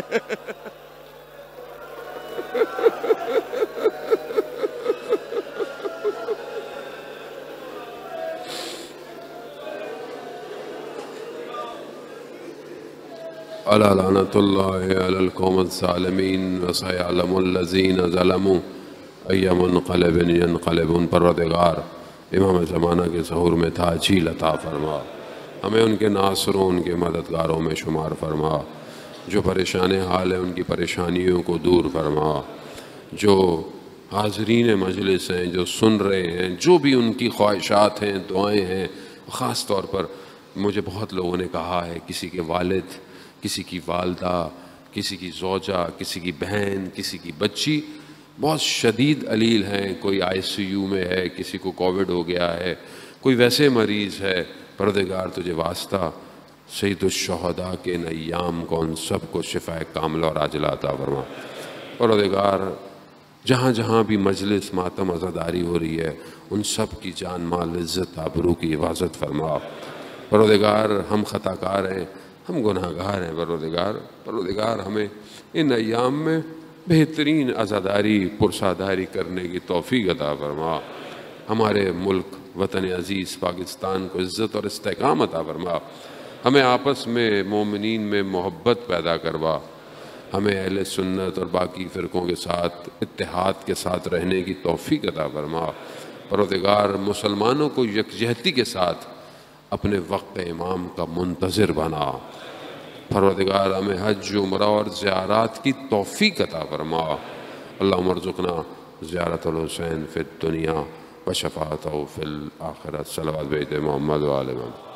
[SPEAKER 3] الا لعنت اللہ علی القوم الظالمین وسیعلم الذین ظلموا ای منقلب ینقلبون۔ پروردگار امام زمانہ کے ظہور میں تاجیل عطا فرما، ہمیں ان کے ناصروں ان کے مددگاروں میں شمار فرما، جو پریشان حال ہیں ان کی پریشانیوں کو دور فرما، جو حاضرین مجلس ہیں، جو سن رہے ہیں، جو بھی ان کی خواہشات ہیں، دعائیں ہیں۔ خاص طور پر مجھے بہت لوگوں نے کہا ہے کسی کے والد، کسی کی والدہ، کسی کی زوجہ، کسی کی بہن، کسی کی بچی بہت شدید علیل ہیں، کوئی ICU میں ہے، کسی کو کووڈ ہو گیا ہے، کوئی ویسے مریض ہے۔ پروردگار تجھے واسطہ سید الشہداء کے ان ایام کو ان سب کو شفاء کاملہ اور عاجلہ عطا فرما۔ پروردگار جہاں جہاں بھی مجلس ماتم عزاداری ہو رہی ہے ان سب کی جان مال عزت آبرو کی حفاظت فرما۔ پروردگار ہم خطا کار ہیں، ہم گناہ گار ہیں۔ پروردگار ہمیں ان ایام میں بہترین عزاداری پرساداری کرنے کی توفیق عطا فرما۔ ہمارے ملک وطن عزیز پاکستان کو عزت اور استحکام عطا فرما۔ ہمیں آپس میں مومنین میں محبت پیدا کروا، ہمیں اہل سنت اور باقی فرقوں کے ساتھ اتحاد کے ساتھ رہنے کی توفیق عطا فرما۔ پروردگار مسلمانوں کو یکجہتی کے ساتھ اپنے وقت امام کا منتظر بنا۔ پروردگار ہمیں حج عمرہ اور زیارات کی توفیق عطا فرما۔ اللہم ارزقنا زیارت الحسین فی الدنیا و شفاعتہ فی الآخرہ۔ صلوات بیت محمد و آل محمد۔